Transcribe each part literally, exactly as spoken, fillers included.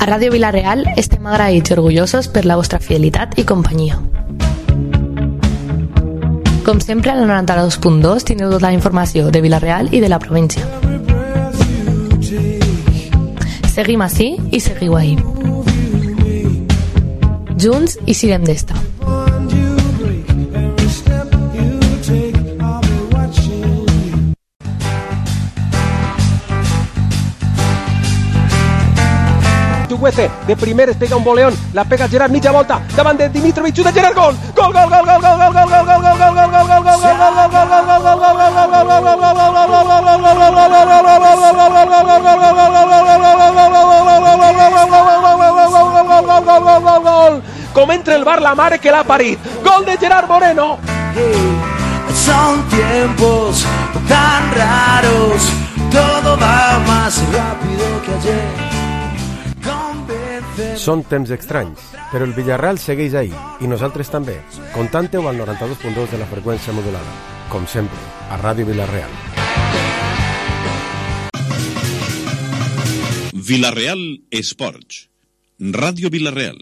A Ràdio Vila-real estem agraïts i orgullosos per la vostra fidelitat i companyia. Com sempre, a la noranta-dos punt dos tindreu tota la informació de Vila-real i de la província. Seguim ací i seguiu ahí. Junts i sirem d'esta. Chuguete, de primer es pega un boleón, la pega Gerard mitja volta, davant de Dimitrovic, xuta Gerard, gol! Gol, gol, gol, gol, gol, gol, gol, gol, gol, gol, gol, gol, gol, gol, gol, com entra el bar la mare que l'ha parit, gol de Gerard Moreno. Son tiempos tan raros, todo va más rápido que ayer. Són temps estranys, però el Villarreal segueix ahí, i nosaltres també. Contante-ho al noranta-dos punt dos de la freqüència modulada. Com sempre, a Ràdio Vila-real. Vila-real Esports. Ràdio Vila-real.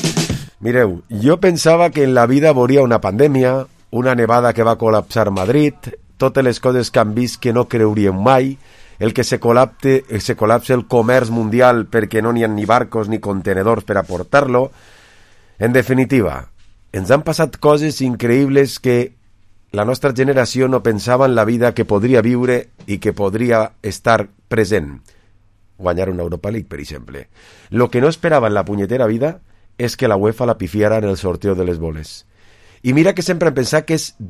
Mireu, jo pensava que en la vida veuria una pandèmia, una nevada que va col·lapsar Madrid, totes les coses que han vist que no creuríem mai, el que se col·lapse, se col·lapse el comerç mundial perquè no n'hi ha ni barcos ni contenedors per aportar-lo. En definitiva, ens han passat coses increïbles que la nostra generació no pensava en la vida que podria viure i que podria estar present. Guanyar una Europa League, per exemple. Lo que no esperava en la punyetera vida és que la UEFA la pifiara en el sorteo de les boles. I mira que sempre hem pensat que és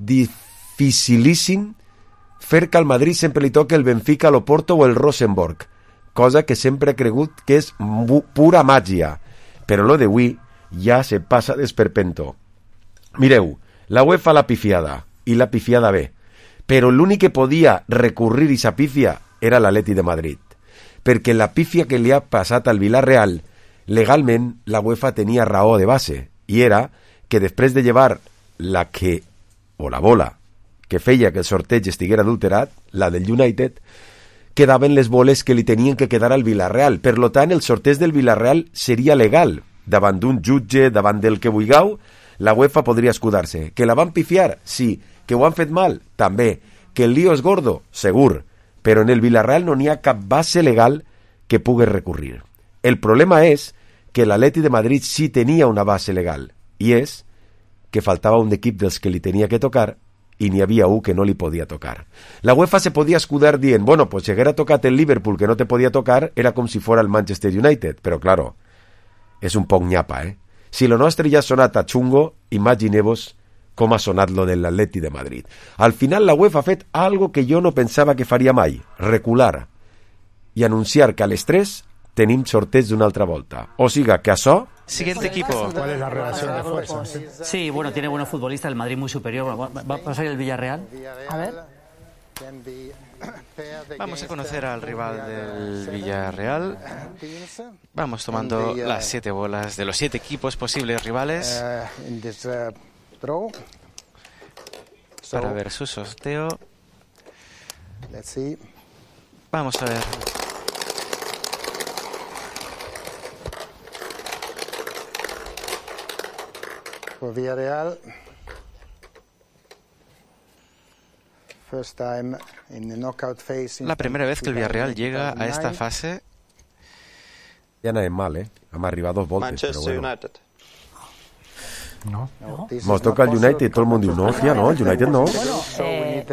dificilíssim fer que al Madrid sempre li toque el Benfica, l'Oporto o el Rosenborg, cosa que sempre he cregut que és pura màgia, però lo d'avui ja se passa d'esperpento. Mireu, la UEFA l'ha pifiada, i l'ha pifiada bé, però l'únic que podia recurrir i sa pifia era l'Atleti de Madrid, perquè la pifia que li ha passat al Villarreal, legalment la UEFA tenia raó de base, i era que després de llevar la que, o la bola, que feia que el sorteig estiguera adulterat, la del United, quedaven les boles que li tenien que quedar al Villarreal. Per lo tant, el sorteig del Villarreal seria legal. Davant d'un jutge, davant del que vulgueu, la UEFA podria escudar-se. Que la van pifiar? Sí. Que ho han fet mal? També. Que el lío és gordo? Segur. Però en el Villarreal no n'hi ha cap base legal que pugui recurrir. El problema és que l'Atleti de Madrid sí tenia una base legal, i és que faltava un equip dels que li tenia que tocar i n'hi havia un que no li podia tocar. La UEFA se podia escudar dient, bueno, pues si haguera tocat el Liverpool que no te podia tocar, era com si fora el Manchester United, però claro, és un poc nyapa, eh? Si lo nostre ja ha sonat a xungo, imagineu-vos com ha sonat lo de l'Atleti de Madrid. Al final la UEFA ha fet algo que jo no pensava que faria mai, recular i anunciar que a les tres tenim sorteig d'una altra volta. O siga, que això... Siguiente equipo. ¿Cuál es la relación de fuerzas? Sí, bueno, tiene buenos futbolistas, el Madrid muy superior. ¿Va a pasar el Villarreal? A ver. Vamos a conocer al rival del Villarreal. Vamos tomando las siete bolas de los siete equipos posibles rivales para ver su sorteo. Vamos a ver. Villarreal. First time in the knockout phase. La primera vez que el Villarreal llega a esta fase. Ja anem mal, eh? Hem arribat dos voltes, Manchester però bueno. United. No. No. Mos toca el United, tot el món diu, no, hòstia, no, el United no. Eh,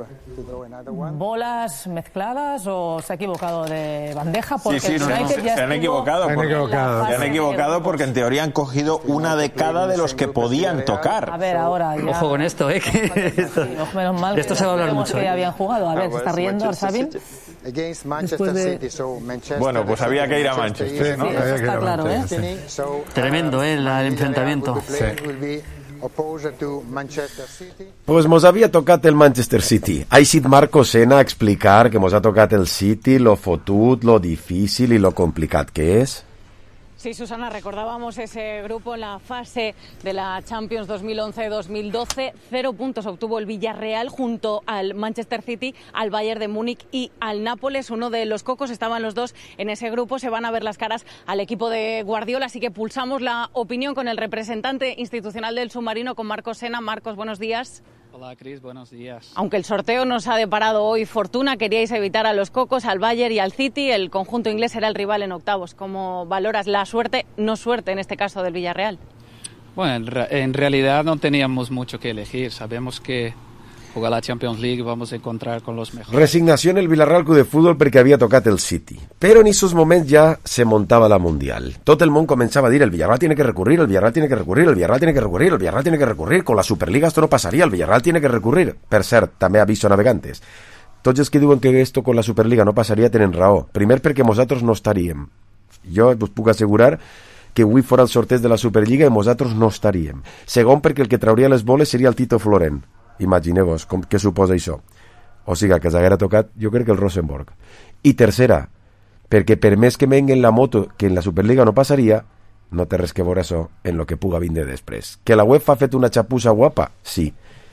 ¿Bolas mezcladas o se ha equivocado de bandeja? Porque Sí, sí, no, no, se, se han equivocado. Se han porque, equivocado. se han equivocado porque en teoría han cogido una de cada de los que podían tocar. A ver, ahora ya... Ojo con esto, ¿eh? Que esto, Sí, menos mal de esto que se va a hablar sabemos mucho. que ¿eh? habían jugado. A ver, se está riendo Arsabin. against Manchester Después de- City, so Manchester Bueno, pues había que ir a Manchester Manchester, is- ¿no? Sí, eso está claro, ¿eh? So, Tremendo, ¿eh? La- el enfrentamiento. will play- will be opposed to Manchester City. Pues mos havia tocat el Manchester City. Ha eixit Marco Sena a explicar que mos ha tocat el City, lo fotut, lo difícil i lo complicat que és. Sí, Susana, recordábamos ese grupo en la fase de la Champions dos mil once dos mil doce. Cero puntos obtuvo el Villarreal junto al Manchester City, al Bayern de Múnich y al Nápoles. Uno de los cocos, estaban los dos en ese grupo. Se van a ver las caras al equipo de Guardiola, así que pulsamos la opinión con el representante institucional del submarino, con Marcos Sena. Marcos, buenos días. Hola, Cris, buenos días. Aunque el sorteo nos ha deparado hoy fortuna, queríais evitar a los cocos, al Bayern y al City. El conjunto inglés era el rival en octavos. ¿Cómo valoras la suerte, no suerte en este caso, del Villarreal? Bueno, en, re- en realidad no teníamos mucho que elegir. Sabemos que jugar la Champions League vamos a encontrar con los mejores. Resignació en el Villarreal Club de Futbol perquè havia tocat el City. Però en esos moments ja se montava la Mundial. Tot el món començava a dir el Villarreal tiene que recurrir, el Villarreal tiene que recurrir, el Villarreal tiene que recurrir, el Villarreal tiene que recurrir, con la Superliga esto no passaria, el Villarreal tiene que recurrir. Per cert, també aviso navegantes. Tots els que diuen que esto con la Superliga no passaria tenen raó. Primer perquè nosaltres no estaríem. Jo us puc assegurar que avui fora el sorteig de la Superliga i nosaltres no estaríem. Segon perquè el que trauria les boles seria el Tito Florent. Imagineu-vos com, què suposa això. O sigui, que s'haguera tocat, jo crec que el Rosenborg. I tercera, perquè per més que venguen la moto que en la Superliga no passaria, no té res que veure això en lo que puga vindre després. Que la UEFA ha fet una xapussa guapa? Sí.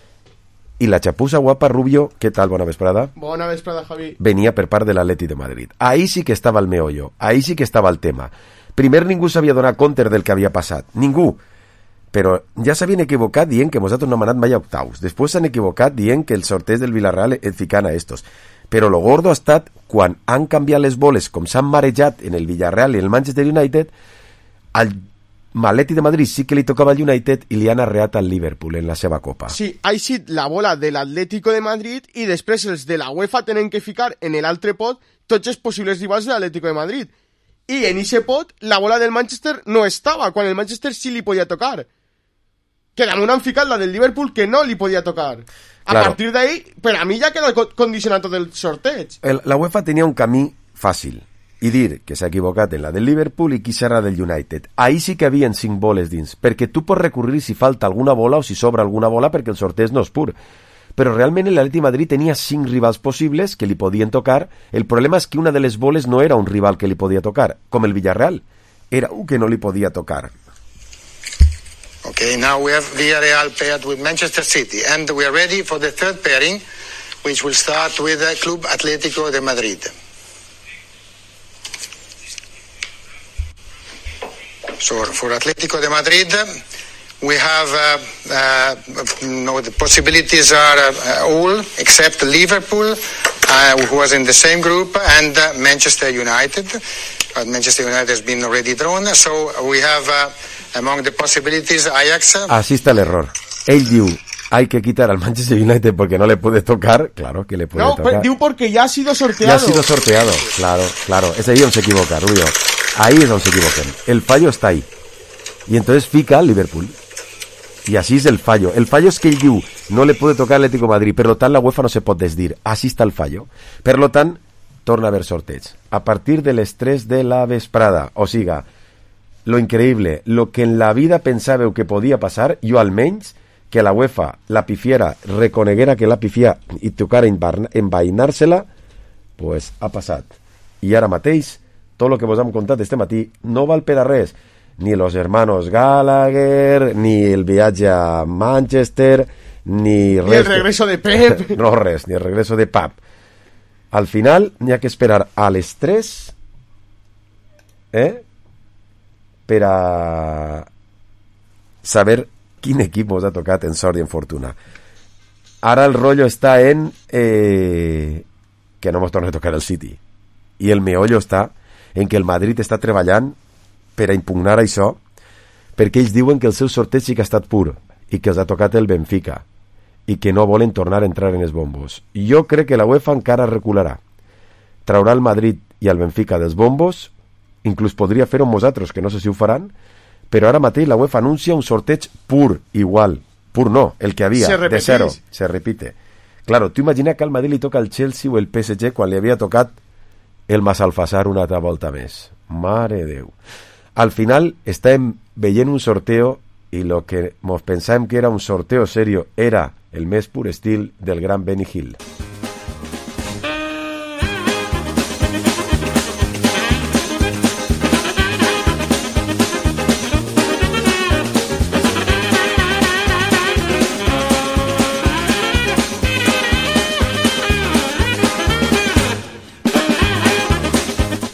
I la xapussa guapa, Rubio, què tal? Bona vesprada. Bona vesprada, Javi. Venia per part de l'Atleti de Madrid. Ahí sí que estava el meollo, ahí sí que estava el tema. Primer ningú s'havia donat compte del que havia passat. Ningú. Però ja s'havien equivocat dient que nosaltres no hem anat mai a octaus. Després s'han equivocat dient que el sorteig del Villarreal et fican a estos. Però lo gordo ha estat quan han canviat les boles, com s'han marejat en el Villarreal i el Manchester United, al Atleti de Madrid sí que li tocava al United i li han arreat al Liverpool en la seva copa. Sí, ha sigut la bola de l'Atlético de Madrid i després els de la UEFA tenen que ficar en l'altre pot tots els possibles rivals de l'Atlético de Madrid. I en ese pot la bola del Manchester no estava, quan el Manchester sí li podia tocar. Que damunt han ficat la del Liverpool que no li podia tocar. A claro. partir d'ahí, per a mi ja queda condicionat tot el sorteig. El, la UEFA tenia un camí fàcil i dir que s'ha equivocat en la del Liverpool i qui serà del United. Ahí sí que havien cinc boles dins, perquè tu pots recurrir si falta alguna bola o si sobra alguna bola perquè el sorteig no és pur. Però realment l'Atleti de Madrid tenia cinc rivals possibles que li podien tocar. El problema és que una de les boles no era un rival que li podia tocar, com el Villarreal. Era un que no li podia tocar. Okay, now we have Villarreal paired with Manchester City, and we are ready for the third pairing, which will start with the Club Atlético de Madrid. So for Atlético de Madrid, we have uh, uh, no, the possibilities are uh, all except Liverpool, uh, who was in the same group, and uh, Manchester United. Uh, Manchester United has been already drawn, so we have uh, among the possibilities Ajax. Así está el error. Él diu, hay que quitar al Manchester United porque no le puede tocar. Claro que le puede no, tocar. No, diu porque ya ha sido sorteado. Ya ha sido sorteado, claro, claro. Es ahí donde se equivoca, Rubio. Ahí es donde se equivocan. El fallo está ahí. Y entonces fica al Liverpool. Y así es el fallo. El fallo es que ell diu, no le puede tocar al Atlético de Madrid. Per lo tant, la UEFA no se pot desdir. Así está el fallo. Per lo tant, torna a haver sorteig. A partir de les tres de la vesprada. O siga, lo increïble, lo que en la vida pensàveu que podia passar, jo almenys, que la UEFA la pifiera, reconeguera que la pifia i tocara envainar-se-la, pues ha passat. I ara mateix, tot el que vos hem contat este matí no val per a res. Ni los hermanos Gallagher, ni el viatge a Manchester, ni, ni el regreso de Pep. No res, ni el regreso de Pep. Al final n'hi ha que esperar a les tres eh, per a saber quin equip us ha tocat en sort i en fortuna. Ara el rotllo està en eh, que no mos torna a tocar el City. I el meollo està en que el Madrid està treballant per a impugnar això, perquè ells diuen que el seu sorteig sí que ha estat pur i que els ha tocat el Benfica i que no volen tornar a entrar en els bombos. Jo crec que la UEFA encara recularà. Traurà el Madrid i el Benfica dels bombos, inclús podria fer-ho amb nosaltres, que no sé si ho faran, però ara mateix la UEFA anuncia un sorteig pur, igual. Pur no, el que havia, de zero. Se repite. Claro, tu imagina que al Madrid li toca el Chelsea o el P S G quan li havia tocat el Massalfassar una altra volta més. Mare de Déu. Al final estem veient un sorteo i lo que mos pensàvem que era un sorteo serio era el més pur estil del gran Benny Hill.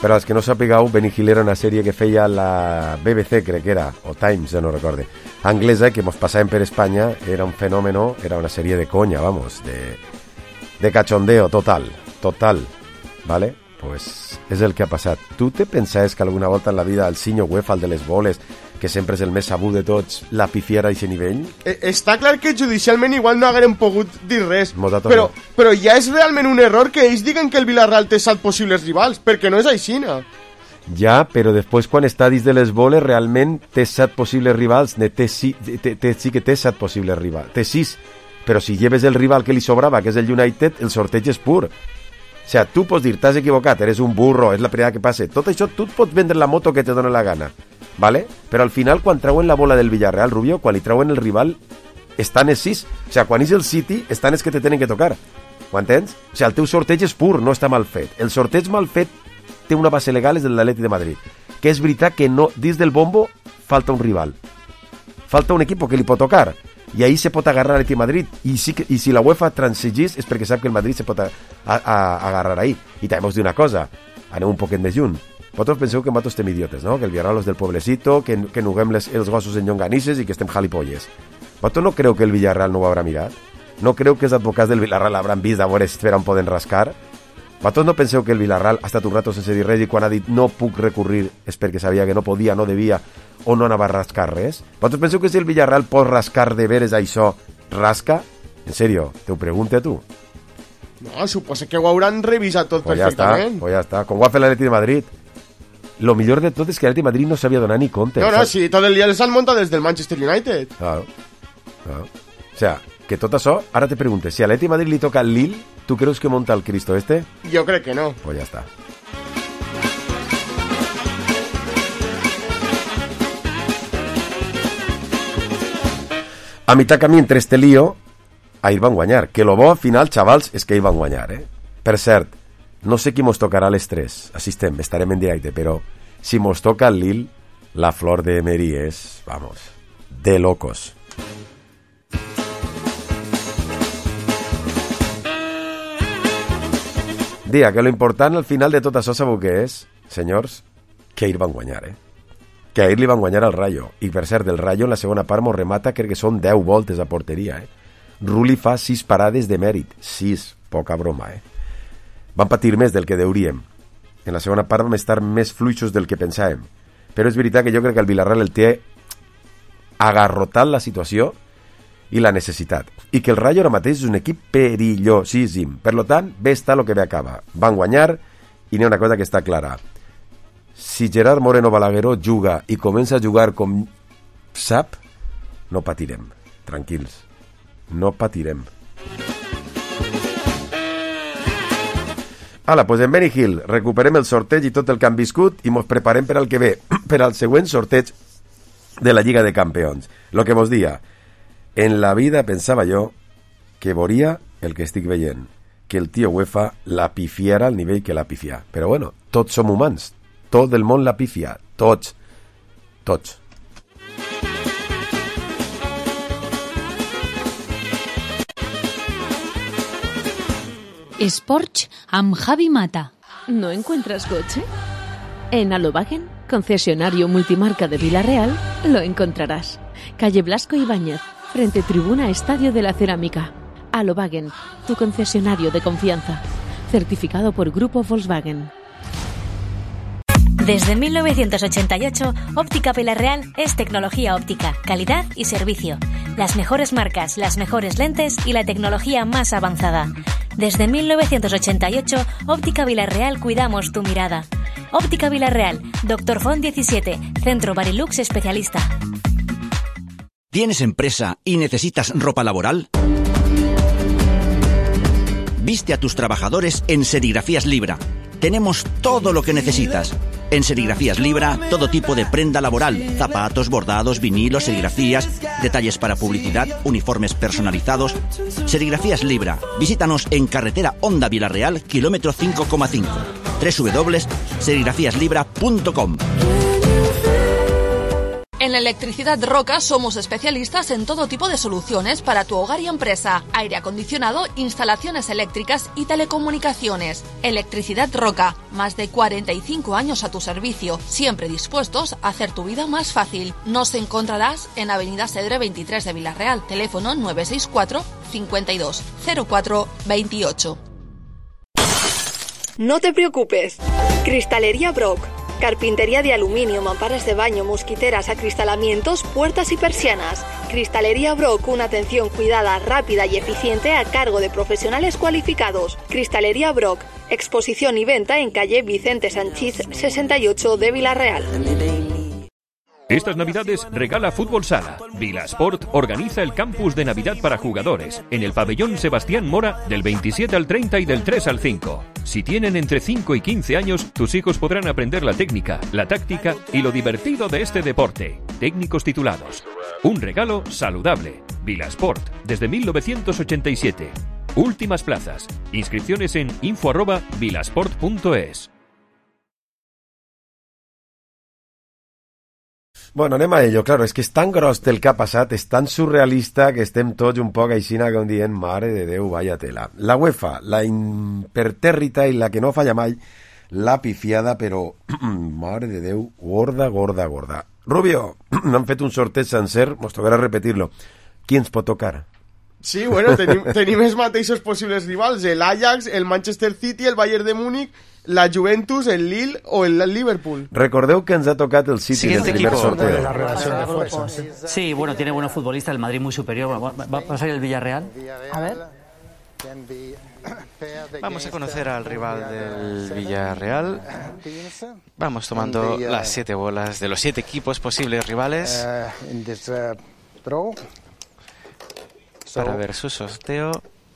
Per als que no sapigueu, Benny Hill era una sèrie que feia la B B C, crec que era, o Times, ja no recorde, anglesa, que mos passàvem per Espanya, era un fenómeno, era una sèrie de conya, vamos, de, de cachondeo total, total, ¿vale? Pues és el que ha passat. Tu te pensaves que alguna volta en la vida el senyor UEFA, el de les boles, que sempre és el més sabut de tots, la pifiara a aquest nivell? Eh, està clar que judicialment igual no haguem pogut dir res, però, no. però ja és realment un error que ells diguen que el Villarreal té set possibles rivals, perquè no és aixina. Ja, però després quan està dins de les boles realment té set possibles rivals, ne té, sí, té, té, sí que té set possibles rivals, té sis, però si lleves el rival que li sobrava, que és el United, el sorteig és pur. O sea, tu pots dir, t'has equivocat, eres un burro, és la primera que passa. Tot això, tu et pots vendre la moto que te dona la gana, ¿vale? Però al final, quan trauen la bola del Villarreal, Rubio, quan li trauen el rival, estan els sis. O sea, quan és el City, estan els que te tenen que tocar. Ho entens? O sea, el teu sorteig és pur, no està mal fet. El sorteig mal fet té una base legal, és el de l'Atleti de Madrid. Que és veritat que no, dins del bombo falta un rival. Falta un equip que li pot tocar. I ahí se pot agarrar l'Atleti de Madrid. I si, i si la UEFA transigís és perquè sap que el Madrid se pot a, a, a agarrar ahí. I també us dic una cosa, anem un poquet més junt. Vosaltres penseu que nosaltres estem idiotes, no? Que el Villarreal és del poblecito, que, que nuguem les, els gossos en llonganisses i que estem jalipolles. Vosaltres no creu que el Villarreal no ho haurà mirat? No creu que els advocats del Villarreal hauran vist a veure per on poden rascar? Vosaltres no penseu que el Villarreal ha estat un rato sense dir res i quan ha dit no puc recurrir és perquè sabia que no podia, no devia o no anava a rascar res? Vosaltres penseu que si el Villarreal pot rascar de veres això, rasca? En sèrio, te ho pregunte a tu. No, suposa que ho hauran revisat tot pues perfectament. Ja està, pues ja està, com ho ha fet l'Atleti de Madrid. Lo millor de tot és que l'Atleti de Madrid no sabia donar ni compte. No, no, sí, tot el dia les han muntat des del Manchester United. Claro, claro. O sea, que tot això, ara te preguntes, si a l'Atleti de Madrid li toca el Lille, ¿tú creus que monta el Cristo este? Jo crec que no. Pues ya está. A mitjà camí entre este lío, ahir van guanyar. Que lo bo al final, xavals, és que ahir van guanyar, eh? Per cert, no sé qui mos tocarà les tres. Així estem, estarem en directe, però si mos toca el Lille, la flor de Emery és, vamos, de locos. Dia, que lo important al final de tot això sabeu què és, senyors? Que ahir van guanyar, eh? Que ahir li van guanyar al Rayo. I per cert, el Rayo en la segona part mos remata, crec que són deu voltes a porteria, eh? Rulli fa sis parades de mèrit. sis, poca broma, eh? Van patir més del que deuríem. En la segona part vam estar més fluixos del que pensàvem. Però és veritat que jo crec que el Villarreal el té agarrotat la situació i la necessitat. I que el Rayo ara mateix és un equip perillosíssim. Per lo tant, bé està el que bé acaba. Van guanyar i n'hi ha una cosa que està clara. Si Gerard Moreno Balagueró juga i comença a jugar com sap, no patirem. Tranquils. No patirem. Ala, pues en Benny Hill recuperem el sorteig i tot el que han viscut i mos preparem per al que ve, per al següent sorteig de la Lliga de Campions. Lo que mos dia, en la vida pensava jo que veuria el que estic veient, que el tio UEFA la pifiara al nivell que la pifia. Però bueno, tots som humans, tot el món la pifia, tots, tots. Sports amb Javi Mata. ¿No encuentras coche? En Alobagen, concesionario multimarca de Villarreal, lo encontrarás. Calle Blasco Ibáñez, frente tribuna Estadio de la Cerámica. Alobagen, tu concesionario de confianza. Certificado por Grupo Volkswagen. Desde mil novecientos ochenta y ocho, Óptica Villarreal es tecnología óptica, calidad y servicio. Las mejores marcas, las mejores lentes y la tecnología más avanzada. Desde mil novecientos ochenta y ocho, Óptica Villarreal cuidamos tu mirada. Óptica Villarreal, Doctor Font diecisiete, Centro Barilux especialista. ¿Tienes empresa y necesitas ropa laboral? Viste a tus trabajadores en Serigrafías Libra. Tenemos todo lo que necesitas. En Serigrafías Libra, todo tipo de prenda laboral, zapatos, bordados, vinilos, serigrafías, detalles para publicidad, uniformes personalizados. Serigrafías Libra. Visítanos en carretera Honda Villarreal, kilómetro cinco coma cinco. doble u doble u doble u punto serigrafías libra punto com. En Electricidad Roca somos especialistas en todo tipo de soluciones para tu hogar y empresa. Aire acondicionado, instalaciones eléctricas y telecomunicaciones. Electricidad Roca, más de cuarenta y cinco años a tu servicio, siempre dispuestos a hacer tu vida más fácil. Nos encontrarás en Avenida Cedre veintitrés de Villarreal, teléfono nueve seis cuatro, cincuenta y dos, cero cuatro, veintiocho. No te preocupes. Cristalería Brock. Carpintería de aluminio, mamparas de baño, mosquiteras, acristalamientos, puertas y persianas. Cristalería Brock, una atención cuidada, rápida y eficiente a cargo de profesionales cualificados. Cristalería Brock, exposición y venta en calle Vicente Sanchís sesenta y ocho de Villarreal. Estas Navidades regala Fútbol Sala. Vilasport organiza el campus de Navidad para jugadores en el pabellón Sebastián Mora del veintisiete al treinta y del tres al cinco. Si tienen entre cinco y quince años, tus hijos podrán aprender la técnica, la táctica y lo divertido de este deporte. Técnicos titulados. Un regalo saludable. Vilasport, desde mil novecientos ochenta y siete. Últimas plazas. Inscripciones en info arroba vilasport punto es. Bueno, anem a ello. Claro, és que és tan gros el que ha passat, és tan surrealista que estem tots un poc aixina com dient, mare de Déu, vaya tela. La UEFA, la impertèrrita i la que no falla mai, l'ha pifiada, però, mare de Déu, gorda, gorda, gorda. Rubio, han fet un sorteig sencer, mos tocarà repetir-lo. Qui ens pot tocar? Sí, bueno, tenim, tenim els mateixos possibles rivals, el Ajax, el Manchester City, el Bayern de Múnich, la Juventus, el Lille o el Liverpool. Recordeu que ens ha tocat el City en el primer sorteo. La relación de fuerzas. ¿Sí? Sí, bueno, tiene buenos futbolistas, el Madrid muy superior. ¿Va a pasar el Villarreal? A ver. Vamos a conocer al rival del Villarreal. Vamos tomando las siete bolas de los siete equipos posibles rivales para ver su sorteo.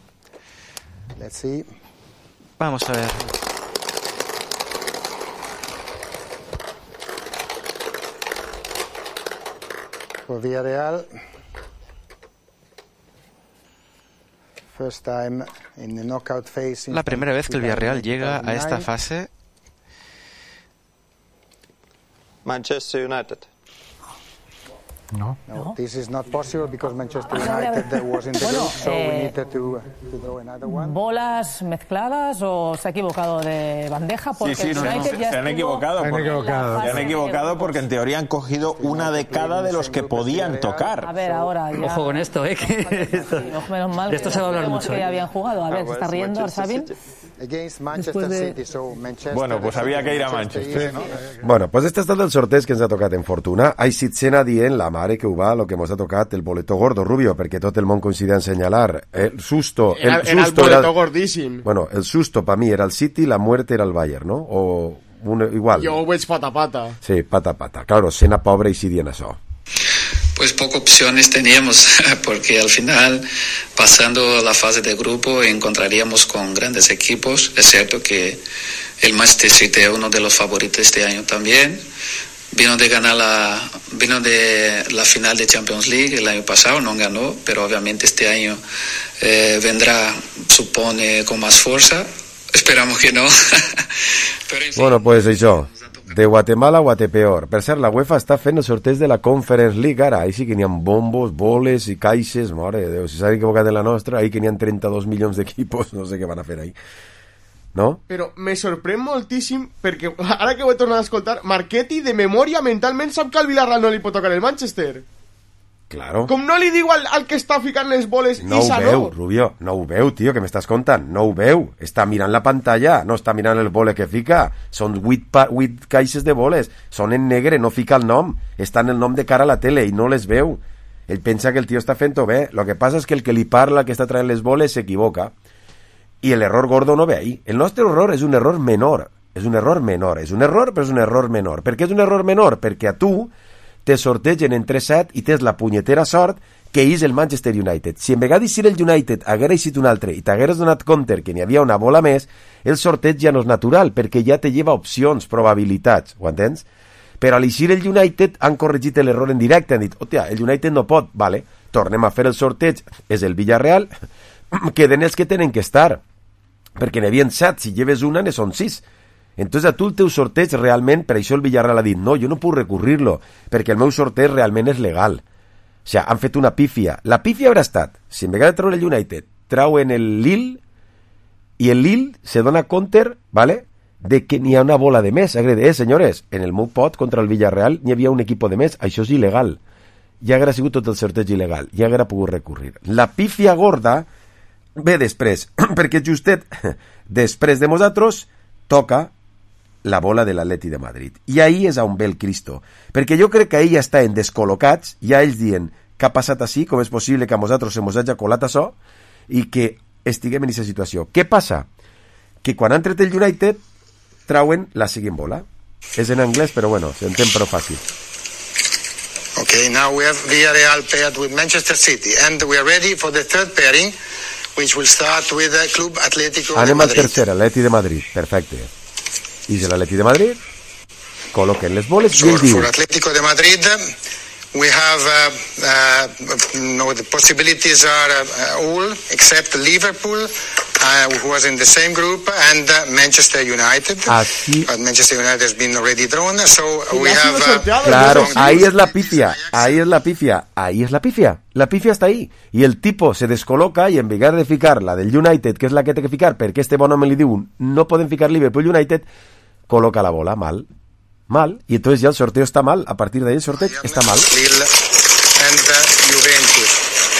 Vamos a ver. For Villarreal, first time in the knockout phase. La primera vez que el Villarreal llega a esta fase. Manchester United. No. No, this is not possible because Manchester United was in the Bueno, group, so eh, we needed to, to draw another one. ¿Bolas mezcladas o se ha equivocado de bandeja? Porque Sí, sí, no, no, United se, ya se han estuvo equivocado. Se han porque- equivocado. Se han equivocado porque en teoría han cogido una de cada de los que podían tocar. A ver, ahora ya... Ojo con esto, ¿eh? Que esto- Sí, ojo, menos mal de esto que se va a hablar sabemos mucho. que ¿eh? habían jugado. A ver, se está riendo Arsabin. Against Manchester Después de- City, so Manchester Bueno, pues había que ir a Manchester. Bueno, pues este ha estat el sorteig que ens ha tocat en fortuna. Ai, sitzena dient, la mare que ho va, lo que mos ha tocat, el boleto gordo, Rubio, perquè tot el món coincidia en senyalar. El susto... Era, el, era el susto boleto gordíssim. Bueno, el susto para mí era el City, la muerte era el Bayern, ¿no? O un, igual. Jo ho veig pata a pata. Sí, pata a pata. Claro, sena pobre i si dient això. Pues pocas opciones teníamos, porque al final, pasando la fase de grupo, encontraríamos con grandes equipos. Es cierto que el Manchester City es uno de los favoritos este año también. Vino de ganar la, vino de la final de Champions League el año pasado, no ganó, pero obviamente este año eh, vendrá, supone, con más fuerza. Esperamos que no. Pero en fin. Bueno, pues això, de Guatemala a Guatepeor. Per cert, la UEFA està fent el sorteig de la Conference League ara. Ahí sí que n'hi ha bombos, boles i caixes. Mare de Déu, si s'han equivocat en la nostra, ahí que n'hi ha trenta-dos milions d'equipos. No sé què van a fer ahí. No? Però me sorprèn moltíssim perquè ara que ho he tornat a escoltar, Marchetti de memòria mentalment sap que al Villarreal no li pot tocar el Manchester. Claro. Com no li diu al, al que està ficant les boles No ho Isa veu, no. Rubio, no ho veu, tio, que m'estàs contant. No ho veu. Està mirant la pantalla, no està mirant el bole que fica. Són vuit, pa, vuit caixes de boles. Són en negre, no fica el nom. Està en el nom de cara a la tele i no les veu. Ell pensa que el tio està fent-ho bé. Lo que passa és que el que li parla, que està traient les boles, s'equivoca. I l'error gordo no ve ahí. El nostre error és un error menor. És un error menor. És un error, però és un error menor. Per què és un error menor? Perquè a tu te sortegen entre set i tens la punyetera sort que és el Manchester United. Si en vegada si el United haguera eixit un altre i t'hagueres donat compte que n'hi havia una bola més, el sorteig ja no és natural, perquè ja te lleva opcions, probabilitats, ho entens? Però a l'eixir el United han corregit l'error en directe, han dit, hòstia, el United no pot, vale, tornem a fer el sorteig, és el Villarreal, queden els que tenen que estar, perquè n'hi havia set, si lleves una, ne són sis. Entonces a tu el teu sorteig realment, per això el Villarreal ha dit no, jo no puc recurrir-lo, perquè el meu sorteig realment és legal. O sigui, han fet una pífia. La pífia haurà estat, si en vegada de treure el United, trauen el Lille, i el Lille se dona compte, ¿vale?, de que n'hi ha una bola de més. Agrede, eh, senyores, en el meu pot contra el Villarreal n'hi havia un equip de més, això és il·legal. Ja haguera sigut tot el sorteig il·legal, ja haguera pogut recurrir. La pífia gorda ve després, perquè justet després de nosaltres toca la bola de l'Atleti de Madrid. I ahí és on ve el Cristo. Perquè jo crec que ahí ja estan descol·locats, ja ells dient què ha passat així, com és possible que a nosaltres se mos hagi colat això, i que estiguem en aquesta situació. Què passa? Que quan han tret el United, trauen la següent bola. És en anglès, però bueno, s'entén prou fàcil. Okay, now we have Villarreal paired with Manchester City, and we are ready for the third pairing, which will start with the Club Atlético Anem de Madrid. al tercer, Atleti de Madrid, perfecte. I de l'Atleti de Madrid col·loquen les boles i ell For, diu for Atlético de Madrid, we have uh, uh, no, the possibilities are uh, all except Liverpool, uh, who was in the same group, and uh, Manchester United. Así. But Manchester United has been already drawn, so we have. Uh, Claro, ahí es la pifia, ahí es la pifia, ahí es la pifia. La pifia está ahí. Y el tipo se descoloca y en vez de ficar la del United, que es la que té que ficar, perquè este bon home li diu no poden ficar Liverpool United, coloca la bola mal. Mal. Y entonces ya el sorteo está mal. A partir de ahí el sorteo está mal. Lille and uh, Juventus.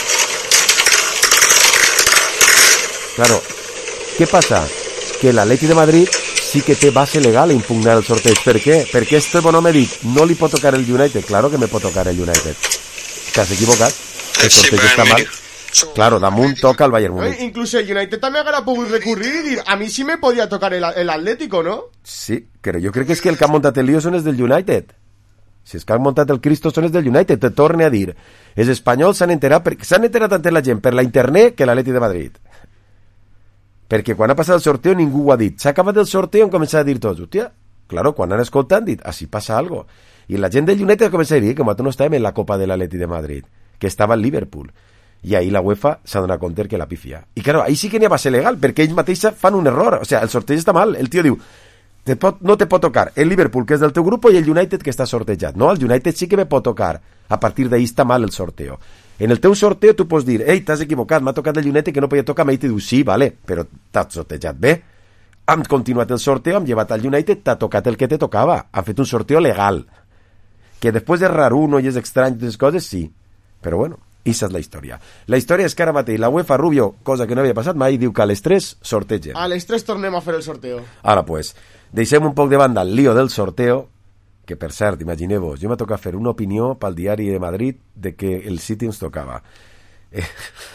Claro. ¿Qué pasa? Que l'Atleti de Madrid sí que té base legal a impugnar el sorteig. Per què? Perquè este bon home dic, no li pot tocar el United. Claro que me pot tocar el United. T'has equivocat. El sorteig està mal. Claro, damunt toca el Bayern Múnich. Incluso el United també haguera pogut recurrir i dir, a mi sí me podia tocar el, el Atlético, ¿no? Sí, però jo crec que és que el que han muntat el lío són els del United. Si és que han muntat el Cristo són els del United, te torne a dir. Els espanyols s'han enterat, perquè s'han enterat tant la gent per la internet que l'Atleti de Madrid. Perquè quan ha passat el sorteo ningú ho ha dit. S'ha acabat el sorteo i han començat a dir tots, hòstia, claro, quan han escoltat han dit, així passa algo. I la gent del United ha començat a dir que nosaltres no estàvem en la Copa de l'Atleti de Madrid, que estava el Liverpool. I ahí la UEFA s'ha donat compte que la pifia. I claro, ahí sí que n'hi ha base legal, perquè ells mateixos fan un error. O sea, el sorteig està mal. El tio diu, te pot, no te pot tocar el Liverpool, que és del teu grup, i el United, que està sortejat. No, el United sí que me pot tocar. A partir d'ahí està mal el sorteo. En el teu sorteo tu pots dir, ei, t'has equivocat, m'ha tocat el United que no podia tocar, i te diu, sí, vale, però t'has sortejat bé. Hem continuat el sorteo, hem llevat al United, t'ha tocat el que te tocava. Han fet un sorteo legal. Que després és raruno i és estrany, les coses, sí. Però bueno, esa és la història. La història és que ara mateix la UEFA, Rubio, cosa que no havia passat mai, diu que a les tres sortegen. A les tres tornem a fer el sorteo. Ara, pues, deixem un poc de banda el lío del sorteo, que per cert, imagineu-vos, jo m'ha tocat fer una opinió pel diari de Madrid de que el City ens tocava. Eh,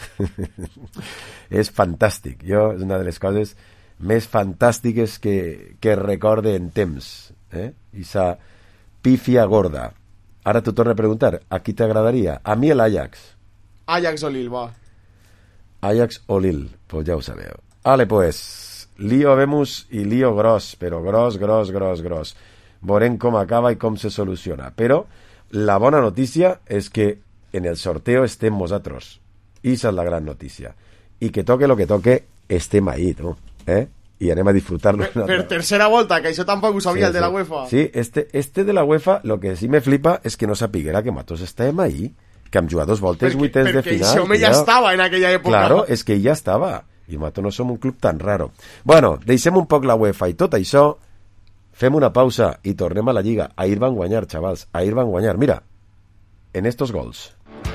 és fantàstic. Jo, és una de les coses més fantàstiques que, que recorde en temps. Eh? Esa pifia gorda. Ara t'ho torno a preguntar, a qui t'agradaria? A mi l'Ajax. Ajax o Lille, va. Ajax o Lille, pues ja ho sabeu. Vale, pues, lío vemos i lío gros, però gros, gros, gros, gros. Veurem com acaba i com se soluciona. Però la bona notícia és que en el sorteo estem nosaltres. I esa és la gran notícia. I que toque lo que toque, estem ahí, no? Eh? I anem a disfrutar-lo. Per, per tercera volta, que això tampoc ho sabia, sí, el de la UEFA. Sí, este, este de la UEFA, lo que sí me flipa és que no sapiguera que nosaltres estàvem ahí, que hem jugat dos voltes perquè, vuitens de final. Perquè això ja estava en aquella època. Claro, és que ja estava. I nosaltres no som un club tan raro. Bueno, deixem un poc la UEFA i tot això, fem una pausa i tornem a la Lliga. Ahir van guanyar, xavals, ahir van guanyar. Mira, en estos gols.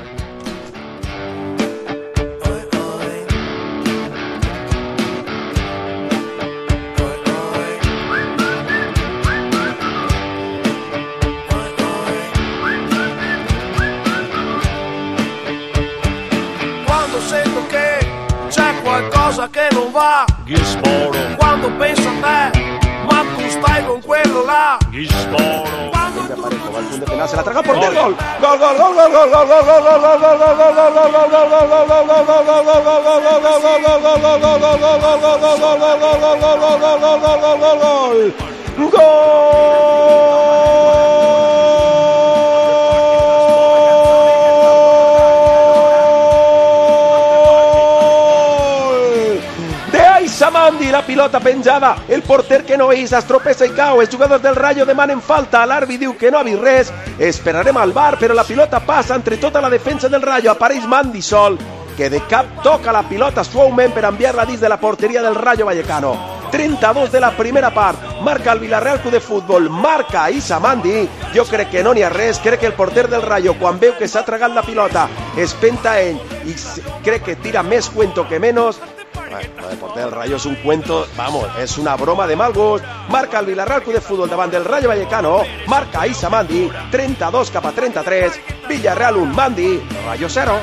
Che non va, Ghisporo. Quando penso a te, ma tu stai con quello là, Ghisporo. Quando tu va al punto penal, se la traga por gol. Gol, gol, gol, gol, gol, gol, gol. Mandi, la pilota penjada, el porter que no és, es tropeza i cau, els jugadors del Rayo demanen falta, l'àrbitre diu que no ha vist res, esperarem al V A R, però la pilota passa entre tota la defensa del Rayo, apareix Mandi sol, que de cap toca la pilota suaument per enviar-la dins de la porteria del Rayo Vallecano. trenta-dos de la primera part, marca el Villarreal Club de Futbol, marca Issa Mandi, jo crec que no n'hi ha res, crec que el porter del Rayo, quan veu que s'ha tragat la pilota, es penta ell i crec que tira més cuento que menos. Bueno, el porter del Rayo és un cuento, vamos, és una broma de mal gust. Marca el Villarreal Club de Futbol davant del Rayo Vallecano, marca Issa Mandi, trenta-dos cap a trenta-tres, Villarreal un, Mandi, Rayo cero.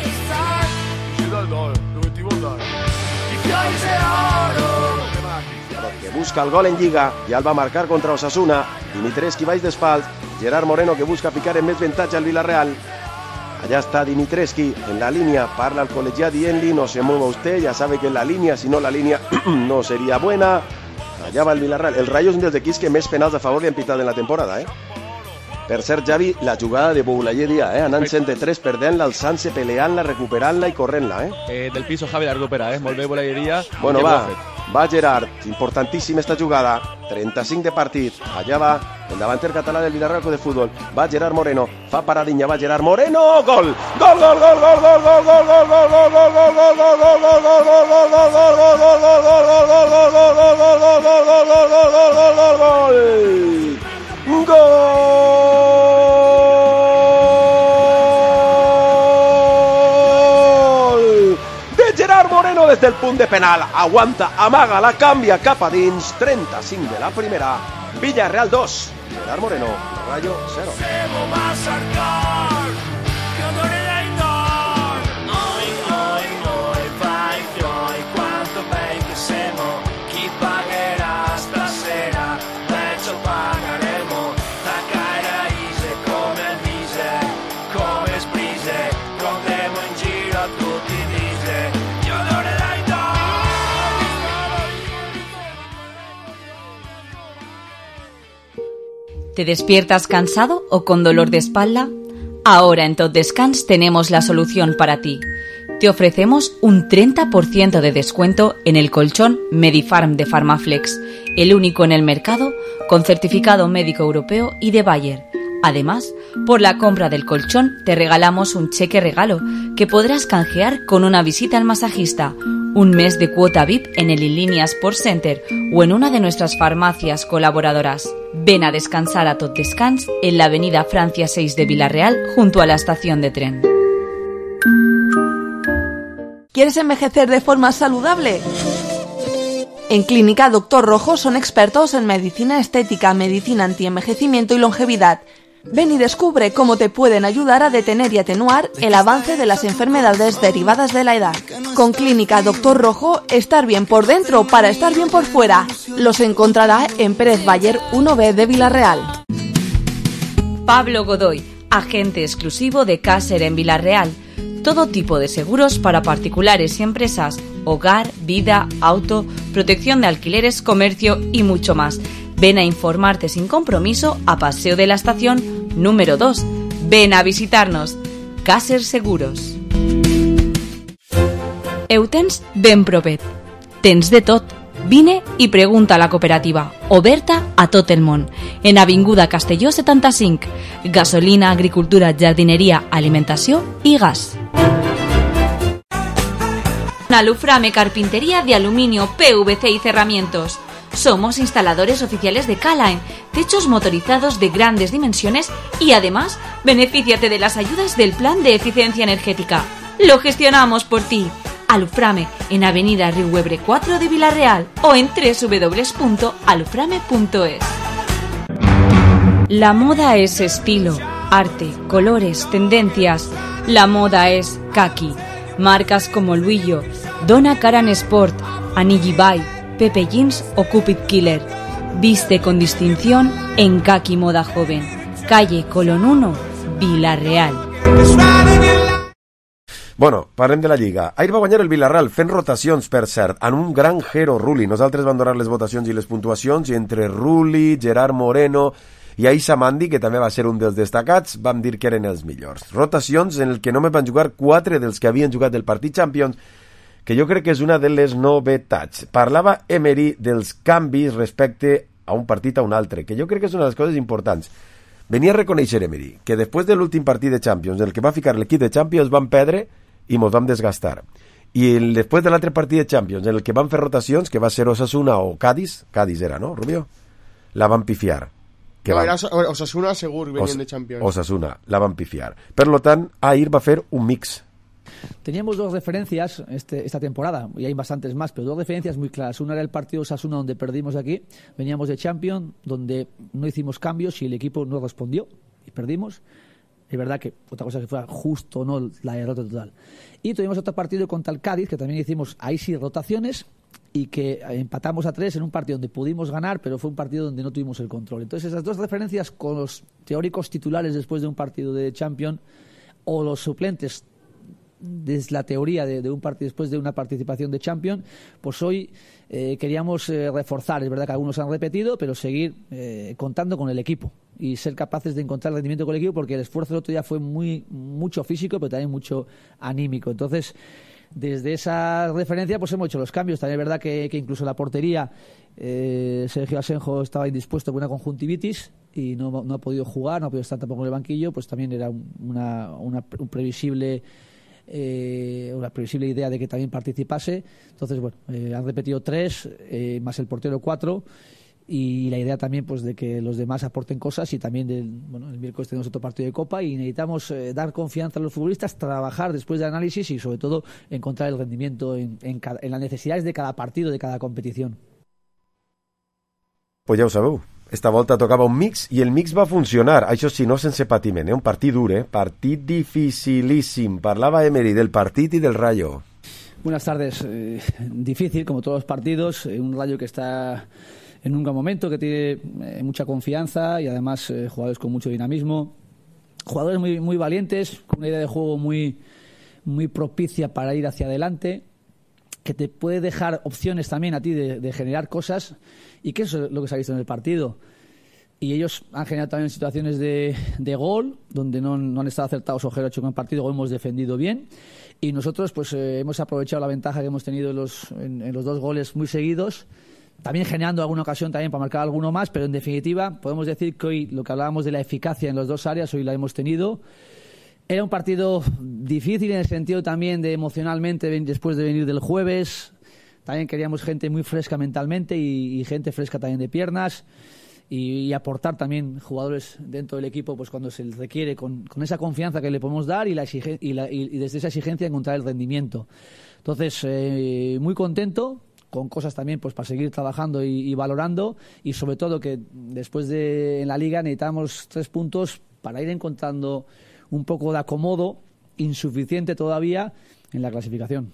Que busca el gol en Lliga, ja el va marcar contra Osasuna, Dimitrescu baix d'espals, Gerard Moreno que busca ficar en més avantatge al Villarreal. Allá está Dimitrescu en la línea, parla al colegiado dient-li, no se mueva usted, ya sabe que en la línea, si no la línea no sería buena. Allá va el Villarreal. El Rayo és un dels equips que més penals a favor li han pitat en la temporada, eh? Per cert, Javi, la jugada de Boulaye Díaz, eh? Anant-se'n de tres, perdent-la, alçant-se, peleant-la, recuperant-la i corrent-la, eh? eh? Del piso Javi la recupera, eh? Molt bé Boulaye Díaz. Bueno, va, va Gerard, importantíssima esta jugada, trenta-cinc de partit, allà va el davanter català del Villarreal Club de Futbol, va Gerard Moreno, fa paradinha, va Gerard Moreno, gol! Gol, gol, gol, gol, gol, gol, gol, gol, gol, gol, gol, gol, gol, gol, gol, gol, gol, gol, Gerard Moreno des del punt de penal, aguanta, amaga, la canvia cap a dins, trenta-cinc de la primera, Villarreal dos, Gerard Moreno, Rayo cero. ¿Te despiertas cansado o con dolor de espalda? Ahora en Tot Descans tenemos la solución para ti. Te ofrecemos un treinta por ciento de descuento en el colchón Medifarm de Pharmaflex, el único en el mercado con certificado médico europeo y de Bayer. Además, por la compra del colchón te regalamos un cheque regalo que podrás canjear con una visita al masajista, un mes de cuota V I P en el Inlínea Sports Center o en una de nuestras farmacias colaboradoras. Ven a descansar a Tot Descans en la avenida Francia seis de Villarreal junto a la estación de tren. ¿Quieres envejecer de forma saludable? En Clínica Doctor Rojo son expertos en medicina estética, medicina antienvejecimiento y longevidad. Ven y descubre cómo te pueden ayudar a detener y atenuar el avance de las enfermedades derivadas de la edad. Con Clínica Doctor Rojo, estar bien por dentro para estar bien por fuera. Los encontrará en Pérez Bayer uno B de Villarreal. Pablo Godoy, agente exclusivo de Caser en Villarreal. Todo tipo de seguros para particulares y empresas, hogar, vida, auto, protección de alquileres, comercio y mucho más. Ven a informarte sin compromiso a Paseo de la Estación número dos. Ven a visitarnos. Caser Seguros. Eu tens ben propet. Tens de tot. Vine i pregunta a la cooperativa, oberta a tot el món. En Avinguda Castelló setanta-cinc. Gasolina, agricultura, jardineria, alimentació i gas. Aluframe Carpintería de Aluminio, P V C y Cerramientos. Somos instaladores oficiales de K-Line, techos motorizados de grandes dimensiones y además, benefíciate de las ayudas del Plan de Eficiencia Energética. Lo gestionamos por ti. Aluframe en Avenida Riuebre cuatro de Villarreal o en doble u doble u doble u punto aluframe punto es. La moda es estilo, arte, colores, tendencias. La moda es kaki. Marcas como Luillo, Donna Karan Sport, Anigi Bay, Pepe Jeans o Cupid Killer. Viste con distinción en Kaki Moda Joven. Calle Colón uno, Villarreal. Bueno, parlem de la Lliga. Ahir va guanyar el Villarreal fent rotacions, per cert, en un gran Jero Rulli. Nosaltres vam donar les votacions i les puntuacions i entre Rulli, Gerard Moreno i Issa Mandi, que també va ser un dels destacats, vam dir que eren els millors. Rotacions en el que només van jugar quatre dels que havien jugat el partit Champions, que jo crec que és una de les novetats. Parlava Emery dels canvis respecte a un partit a un altre, que jo crec que és una de les coses importants. Venia a reconèixer Emery que després de l'últim partit de Champions, el que va ficar l'equip de Champions, van perdre i mos vam desgastar. I el, després de l'altre partit de Champions, en el que van fer rotacions, que va ser Osasuna o Cádiz, Cádiz era, no, Rubio? La van pifiar. Que no, van... era Osasuna segur, venien Os... de Champions. Osasuna, la van pifiar. Per lo tant, Ahir va fer un mix. Teníamos dos referencias este, esta temporada, y hay bastantes más, pero dos referencias muy claras. Una era el partido Osasuna, donde perdimos aquí. Veníamos de Champions, donde no hicimos cambios y el equipo no respondió y perdimos. Es verdad que otra cosa que fuera justo o no la derrota total. Y tuvimos otro partido contra el Cádiz, que también hicimos ahí sí rotaciones y que empatamos a tres en un partido donde pudimos ganar, pero fue un partido donde no tuvimos el control. Entonces esas dos referencias con los teóricos titulares después de un partido de Champions o los suplentes desde la teoría de, de un partido después de una participación de Champions, pues hoy eh, queríamos eh, reforzar. Es verdad que algunos han repetido, pero seguir eh, contando con el equipo y ser capaces de encontrar el rendimiento con el equipo, porque el esfuerzo del otro día fue muy mucho físico, pero también mucho anímico. Entonces, desde esa referencia, pues hemos hecho los cambios. También es verdad que, que incluso la portería, eh, Sergio Asenjo estaba indispuesto con una conjuntivitis y no, no ha podido jugar, no ha podido estar tampoco en el banquillo, pues también era una, una un previsible Eh, una previsible idea de que también participase. Entonces, bueno, eh, han repetido tres, eh, más el portero cuatro, y la idea también pues de que los demás aporten cosas. Y también del, bueno, el miércoles tenemos otro partido de Copa y necesitamos eh, dar confianza a los futbolistas, trabajar después del análisis y sobre todo encontrar el rendimiento en, en, cada, en las necesidades de cada partido, de cada competición. Pues ja ho sabeu, esta volta tocava un mix i el mix va funcionar, això sí, no sense patiment, eh? Un partit dur, eh? Partit dificilíssim. Parlava Emery del partit i del Rayo. Buenas tardes. Eh, difícil, como todos los partidos, eh, un Rayo que está en un gran momento, que tiene eh, mucha confianza y además eh, jugadores con mucho dinamismo, jugadores muy, muy valientes, con una idea de juego muy, muy propicia para ir hacia adelante, que te puede dejar opciones también a ti de, de generar cosas, y que eso es lo que se ha visto en el partido. Y ellos han generado también situaciones de, de gol, donde no, no han estado acertados Ojero con el partido, o hemos defendido bien, y nosotros pues eh, hemos aprovechado la ventaja que hemos tenido en los, en, en los dos goles muy seguidos, también generando alguna ocasión también para marcar alguno más, pero en definitiva podemos decir que hoy lo que hablábamos de la eficacia en las dos áreas, hoy la hemos tenido. Era un partido difícil en el sentido también de emocionalmente, después de venir del jueves. También queríamos gente muy fresca mentalmente y, y gente fresca también de piernas, y, y aportar también jugadores dentro del equipo pues cuando se les requiere, con, con esa confianza que le podemos dar y, la exigen- y, la, y, y desde esa exigencia encontrar el rendimiento. Entonces, eh, muy contento, con cosas también pues para seguir trabajando y, y valorando, y sobre todo que después de en la Liga necesitamos tres puntos para ir encontrando un poco de acomodo, insuficiente todavía, en la clasificación.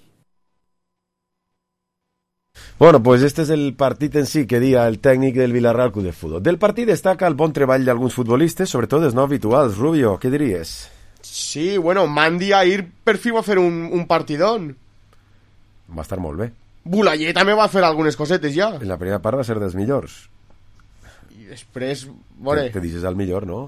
Bueno, pues este és el partit en si que dia el tècnic del Villarreal Club de Futbol. Del partit destaca el bon treball d'alguns futbolistes, sobretot els no habituals. Rubio, què diries? Sí, bueno, Mandy ahir per fi va fer un, un partidón. Va estar molt bé. Boulaye també va fer algunes cosetes ja. En la primera part va ser dels millors. I després, bueno... Te, te dices al millor, no?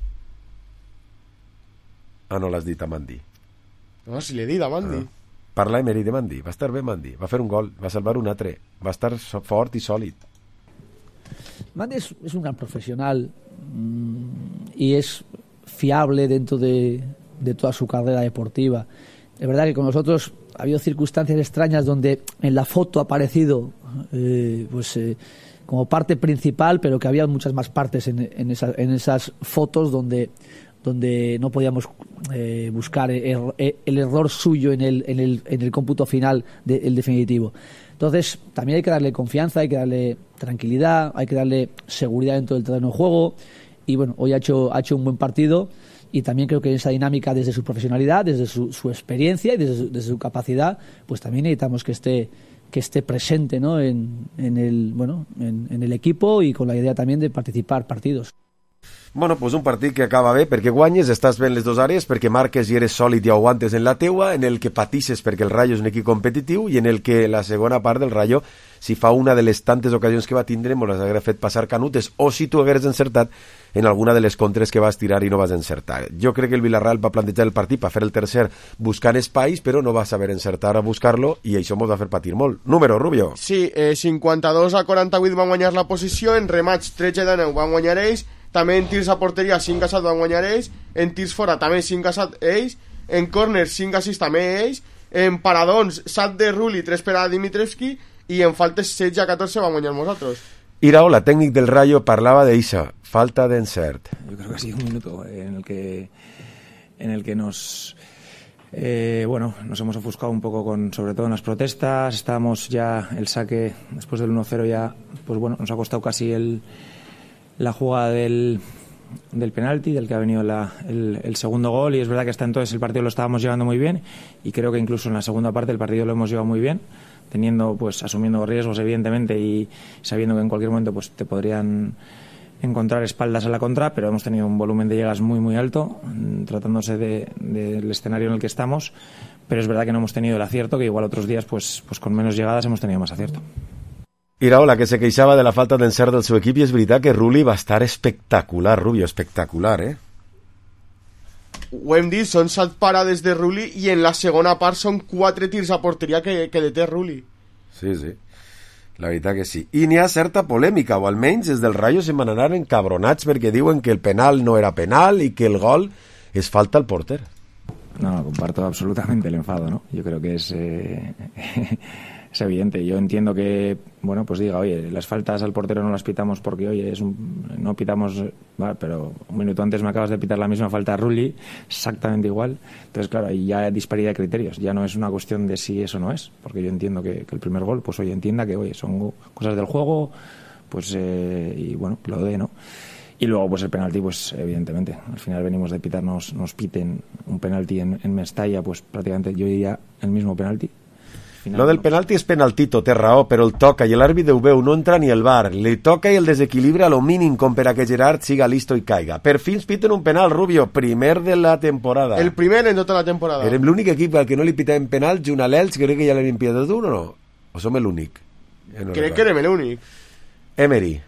Ah, no l'has dit a Mandy. No, si l'he dit a Mandy. Ah. Parla Emery de Mandy, va estar bé Mandy, va fer un gol, va salvar un altre, va estar fort i sòlid. Mandy es, es un gran profesional mmm, y es fiable dentro de, de toda su carrera deportiva. Es verdad que con nosotros ha habido circunstancias extrañas donde en la foto ha aparecido eh, pues eh, como parte principal, pero que había muchas más partes en, en, esa, en esas fotos donde donde no podíamos eh, buscar el, el error suyo en el, en el, en el cómputo final del definitivo. Entonces, también hay que darle confianza, hay que darle tranquilidad, hay que darle seguridad dentro del terreno de juego. Y bueno, hoy ha hecho, ha hecho un buen partido, y también creo que en esa dinámica, desde su profesionalidad, desde su, su experiencia y desde su, desde su capacidad, pues también necesitamos que esté que esté presente, ¿no? en, en, el, bueno, en, en el equipo, y con la idea también de participar partidos. Bueno, pues un partit que acaba bé perquè guanyes, estàs bé en les dues àrees, perquè marques i eres sòlid i aguantes en la teua, en el que patisses perquè el Rayo és un equip competitiu i en el que la segona part del Rayo, si fa una de les tantes ocasions que va tindre, mos les haguera fet passar canutes, o si tu hagueres encertat en alguna de les contres que vas tirar i no vas encertar. Jo crec que el Villarreal va plantejar el partit per fer el tercer buscant espais, però no va saber encertar a buscar-lo i això mos va fer patir molt. Número, Rubio. Sí, eh, cinquanta-dos a quaranta-vuit van guanyar la posició, en remats tretze de nou van guanyar ells, també en tirs a porteria cinc a set van guanyar ells, en tirs fora també cinc a set ells, en corners cinc a sis també ells, en paradons set de Rulli, tres per a Dimitrevski i en faltes setze a catorze van guanyar nosaltres. Iraola, técnico del Rayo, parlaba de esa falta de encert. Yo creo que ha sido un minuto en el que en el que nos eh, bueno, nos hemos ofuscado un poco con, sobre todo en las protestas. Estábamos ya el saque después del uno cero, ya pues bueno, nos ha costado casi el la jugada del del penalti, del que ha venido la, el, el segundo gol, y es verdad que hasta entonces el partido lo estábamos llevando muy bien y creo que incluso en la segunda parte el partido lo hemos llevado muy bien, teniendo pues asumiendo riesgos evidentemente y sabiendo que en cualquier momento pues te podrían encontrar espaldas a la contra, pero hemos tenido un volumen de llegadas muy muy alto, tratándose de, de, del escenario en el que estamos, pero es verdad que no hemos tenido el acierto, que igual otros días pues, pues con menos llegadas hemos tenido más acierto. Iraola, que se queixava de la falta d'encert del seu equip, i és veritat que Rulli va estar espectacular, Rubio, espectacular, eh? Ho hem dit, són set parades de Rulli i en la segona part són quatre tirs a porteria que, que deté Rulli. Sí, sí, la veritat que sí. I n'hi ha certa polèmica, o almenys des del Rayo se'n van anar encabronats perquè diuen que el penal no era penal i que el gol és falta al porter. No, comparto absolutamente el enfado, ¿no? Yo creo que es... Eh... es evidente. Yo entiendo que, bueno, pues diga, oye, las faltas al portero no las pitamos porque, oye, es un, no pitamos, vale, pero un minuto antes me acabas de pitar la misma falta a Rulli, exactamente igual. Entonces, claro, ahí ya hay disparidad de criterios. Ya no es una cuestión de si eso no es, porque yo entiendo que, que el primer gol, pues oye, entienda que, oye, son cosas del juego, pues, eh, y bueno, lo de, ¿no? Y luego, pues el penalti, pues evidentemente, al final venimos de pitarnos, nos piten un penalti en, en Mestalla, pues prácticamente yo diría el mismo penalti. Lo del penalti és penaltito, té raó, però el toca i l'àrbitre ho veu, no entra ni el V A R, li toca i el desequilibra a lo mínim com per a que Gerard siga listo i caiga. Per fi ens piten un penal, Rubio, primer de la temporada. El primer en tota la temporada. Érem l'únic equip al que no li pitàvem penal, junt a l'Elx, crec que ja l'hem pitat un o no? O som l'únic? Ja no crec que érem l'únic. Emery.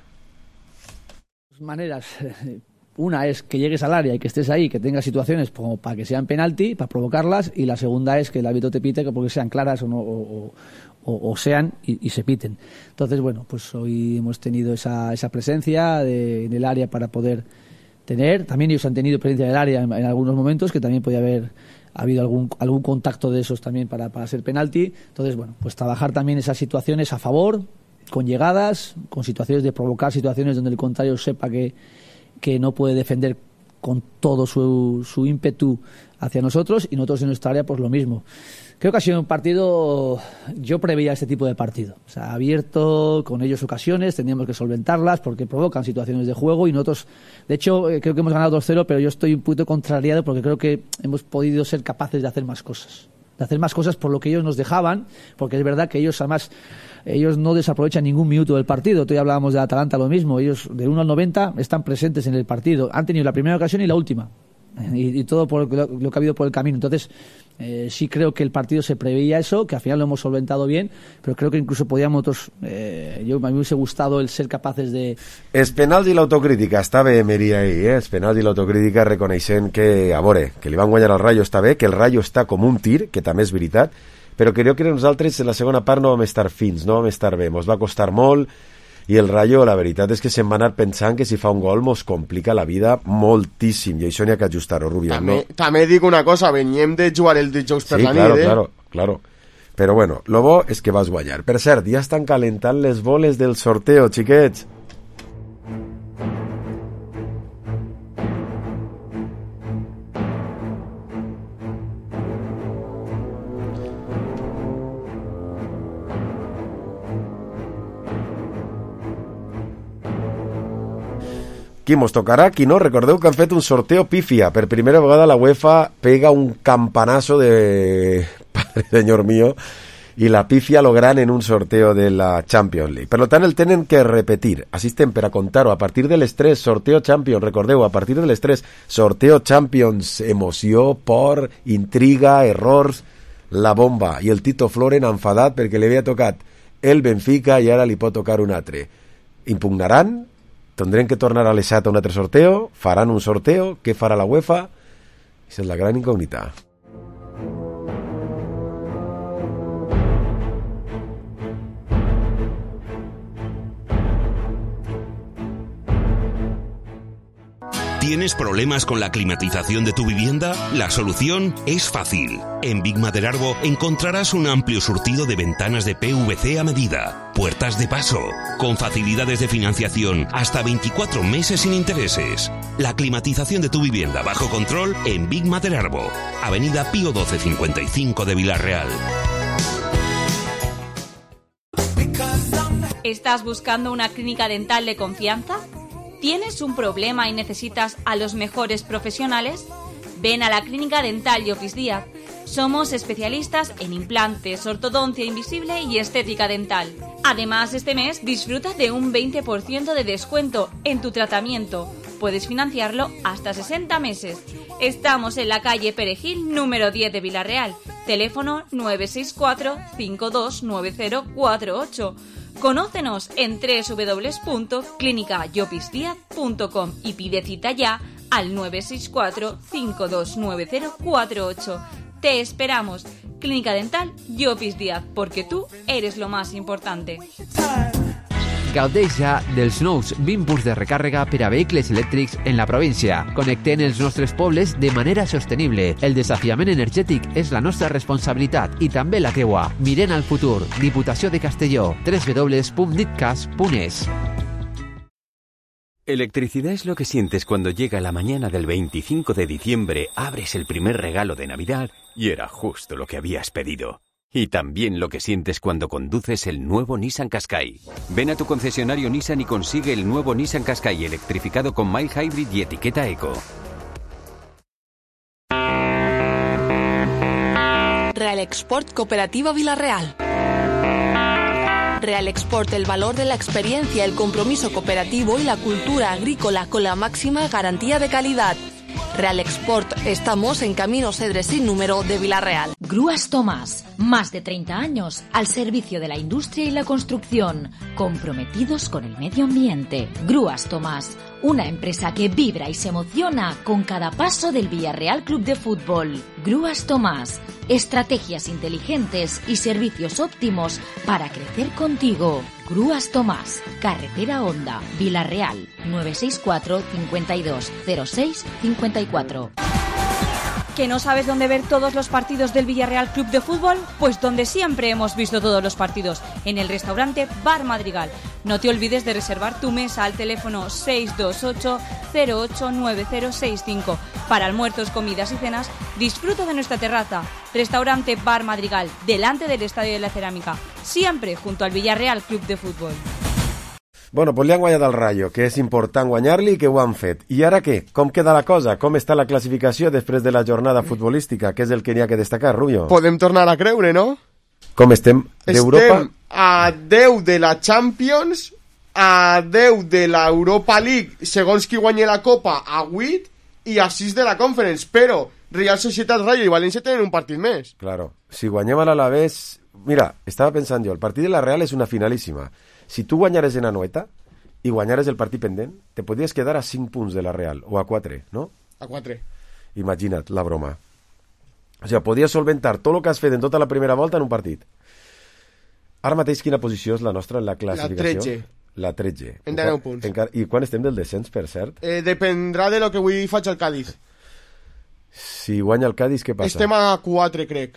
Maneras... Una es que llegues al área y que estés ahí, que tengas situaciones como para que sean penalti, para provocarlas, y la segunda es que el árbitro te pite porque sean claras o no o, o, o sean y, y se piten. Entonces, bueno, pues hoy hemos tenido esa, esa presencia de, en el área para poder tener. También ellos han tenido presencia en el área en, en algunos momentos, que también podía haber habido algún algún contacto de esos también para, para ser penalti. Entonces, bueno, pues trabajar también esas situaciones a favor, con llegadas, con situaciones de provocar situaciones donde el contrario sepa que que no puede defender con todo su, su ímpetu hacia nosotros, y nosotros en nuestra área pues lo mismo. Creo que ha sido un partido, yo preveía este tipo de partido, o sea, abierto, con ellos ocasiones, teníamos que solventarlas porque provocan situaciones de juego, y nosotros, de hecho, eh, creo que hemos ganado dos cero, pero yo estoy un poquito contrariado porque creo que hemos podido ser capaces de hacer más cosas. de hacer más cosas por lo que ellos nos dejaban, porque es verdad que ellos además ellos no desaprovechan ningún minuto del partido. Hoy hablábamos de Atalanta, lo mismo, ellos de uno al noventa están presentes en el partido, han tenido la primera ocasión y la última, y, y todo por lo, lo que ha habido por el camino. Entonces eh, sí creo que el partido se preveía eso, que al final lo hemos solventado bien, pero creo que incluso podíamos otros, eh, yo, a mí me hubiese gustado el ser capaces de... Els penals i l'autocrítica, està bé Emery ahí, eh? Els penals i l'autocrítica reconeixent que, a veure, que li van guanyar al Rayo està bé, que el Rayo està com un tir, que també és veritat, però crec que nosaltres en la segona part no vam estar fins, no vam estar bé, mos va costar molt, i el Rayo, la veritat és que se'n va anar pensant que si fa un gol mos complica la vida moltíssim, i això n'hi ha que ajustar-ho, Rubio. També, no? també dic una cosa, veníem de jugar el dijous per sí, la claro, nit, eh? claro, claro. Però bueno, lo bo és que vas guanyar. Per cert, ja estan calentant les boles del sorteo, xiquets. Qui mos tocarà, qui no, recordeu que han fet un sorteo pífia. Per primera vegada la UEFA pega un campanazo de Padre Señor mío i la pifia lo gran en un sorteo de la Champions League. Per tant, el tenen que repetir. Assistem per a contar-ho. A partir de les tres, sorteo Champions, recordeu, a partir de les tres, sorteo Champions, emoció, por, intriga, errors, la bomba. I el Tito Floren enfadat perquè li havia tocat el Benfica i ara li pot tocar un altre. Impugnaran? Tendrem que tornar a l'E S A T a un altre sorteo? Faran un sorteo? Què farà la UEFA? Esa és la gran incògnita. ¿Tienes problemas con la climatización de tu vivienda? La solución es fácil. En Big Maderarbo encontrarás un amplio surtido de ventanas de P V C a medida, puertas de paso, con facilidades de financiación hasta veinticuatro meses sin intereses. La climatización de tu vivienda bajo control en Big Maderarbo, Avenida Pío doce cincuenta y cinco de Villarreal. ¿Estás buscando una clínica dental de confianza? ¿Tienes un problema y necesitas a los mejores profesionales? Ven a la Clínica Dental Llopis Díaz. Somos especialistas en implantes, ortodoncia invisible y estética dental. Además, este mes disfruta de un veinte por ciento de descuento en tu tratamiento. Puedes financiarlo hasta sesenta meses. Estamos en la calle Perejil, número diez de Villarreal. Teléfono nueve seis cuatro, cinco dos nueve cero cuatro ocho. Conócenos en doble u doble u doble u punto clínica llopis díaz punto com y pide cita ya al nueve seis cuatro, cinco dos nueve cero cuatro ocho. Te esperamos. Clínica Dental Llopis Díaz, porque tú eres lo más importante. Gaudeix ja dels nous vint punts de recàrrega per a vehicles elèctrics en la província. Connectem els nostres pobles de manera sostenible. El desafiament energètic és la nostra responsabilitat i també la teua. Mirem al futur. Diputació de Castelló. doble u doble u doble u punt ditcas punt es. Electricidad es lo que sientes cuando llega la mañana del veinticinco de diciembre, abres el primer regalo de Navidad y era justo lo que habías pedido. Y también lo que sientes cuando conduces el nuevo Nissan Qashqai. Ven a tu concesionario Nissan y consigue el nuevo Nissan Qashqai electrificado con mild hybrid y etiqueta eco. Real Export Cooperativa Villarreal. Real Export, el valor de la experiencia, el compromiso cooperativo y la cultura agrícola con la máxima garantía de calidad. Real Export, estamos en Camino Cedres sin número de Villarreal. Grúas Tomás, más de treinta años al servicio de la industria y la construcción, comprometidos con el medio ambiente. Grúas Tomás, una empresa que vibra y se emociona con cada paso del Villarreal Club de Fútbol. Grúas Tomás, estrategias inteligentes y servicios óptimos para crecer contigo. Grúas Tomás, Carretera Honda, Villarreal, nueve seis cuatro, cincuenta y dos, cero seis, cincuenta y cuatro. ¿Que no sabes dónde ver todos los partidos del Villarreal Club de Fútbol? Pues donde siempre hemos visto todos los partidos, en el restaurante Bar Madrigal. No te olvides de reservar tu mesa al teléfono seis dos ocho, cero ocho nueve cero seis cinco. Para almuerzos, comidas y cenas, disfruta de nuestra terraza. Restaurante Bar Madrigal, delante del Estadio de la Cerámica, siempre junto al Villarreal Club de Fútbol. Bueno, pues li han guanyat el Rayo, que és important guanyar-li i que ho han fet. I ara què? Com queda la cosa? Com està la classificació després de la jornada futbolística? Què és el que n'hi ha que destacar, Rubio? Podem tornar a creure, no? Com estem d'Europa? Estem a deu de la Champions, a deu de l'Europa League, segons qui guanyi la Copa, a vuit, i a sis de la Conference, però Real Societat, Rayo i València tenen un partit més. Claro, si guanyem a l'Alavés... Mira, estava pensant jo, el partit de la Real és una finalíssima. Si tu guanyares en Anoeta i guanyares el partit pendent, te podries quedar a cinc punts de la Real, o a quatre, no? A quatre. Imagina't, la broma. O sigui, podies solventar tot el que has fet en tota la primera volta en un partit. Ara mateix quina posició és la nostra en la classificació? La tretze. La tretze. En deu punts. Encara... I quan estem del descens, per cert? Eh, dependrà de lo que avui faig al Cádiz. Si guanya el Cádiz, què passa? Estem a quatre, crec.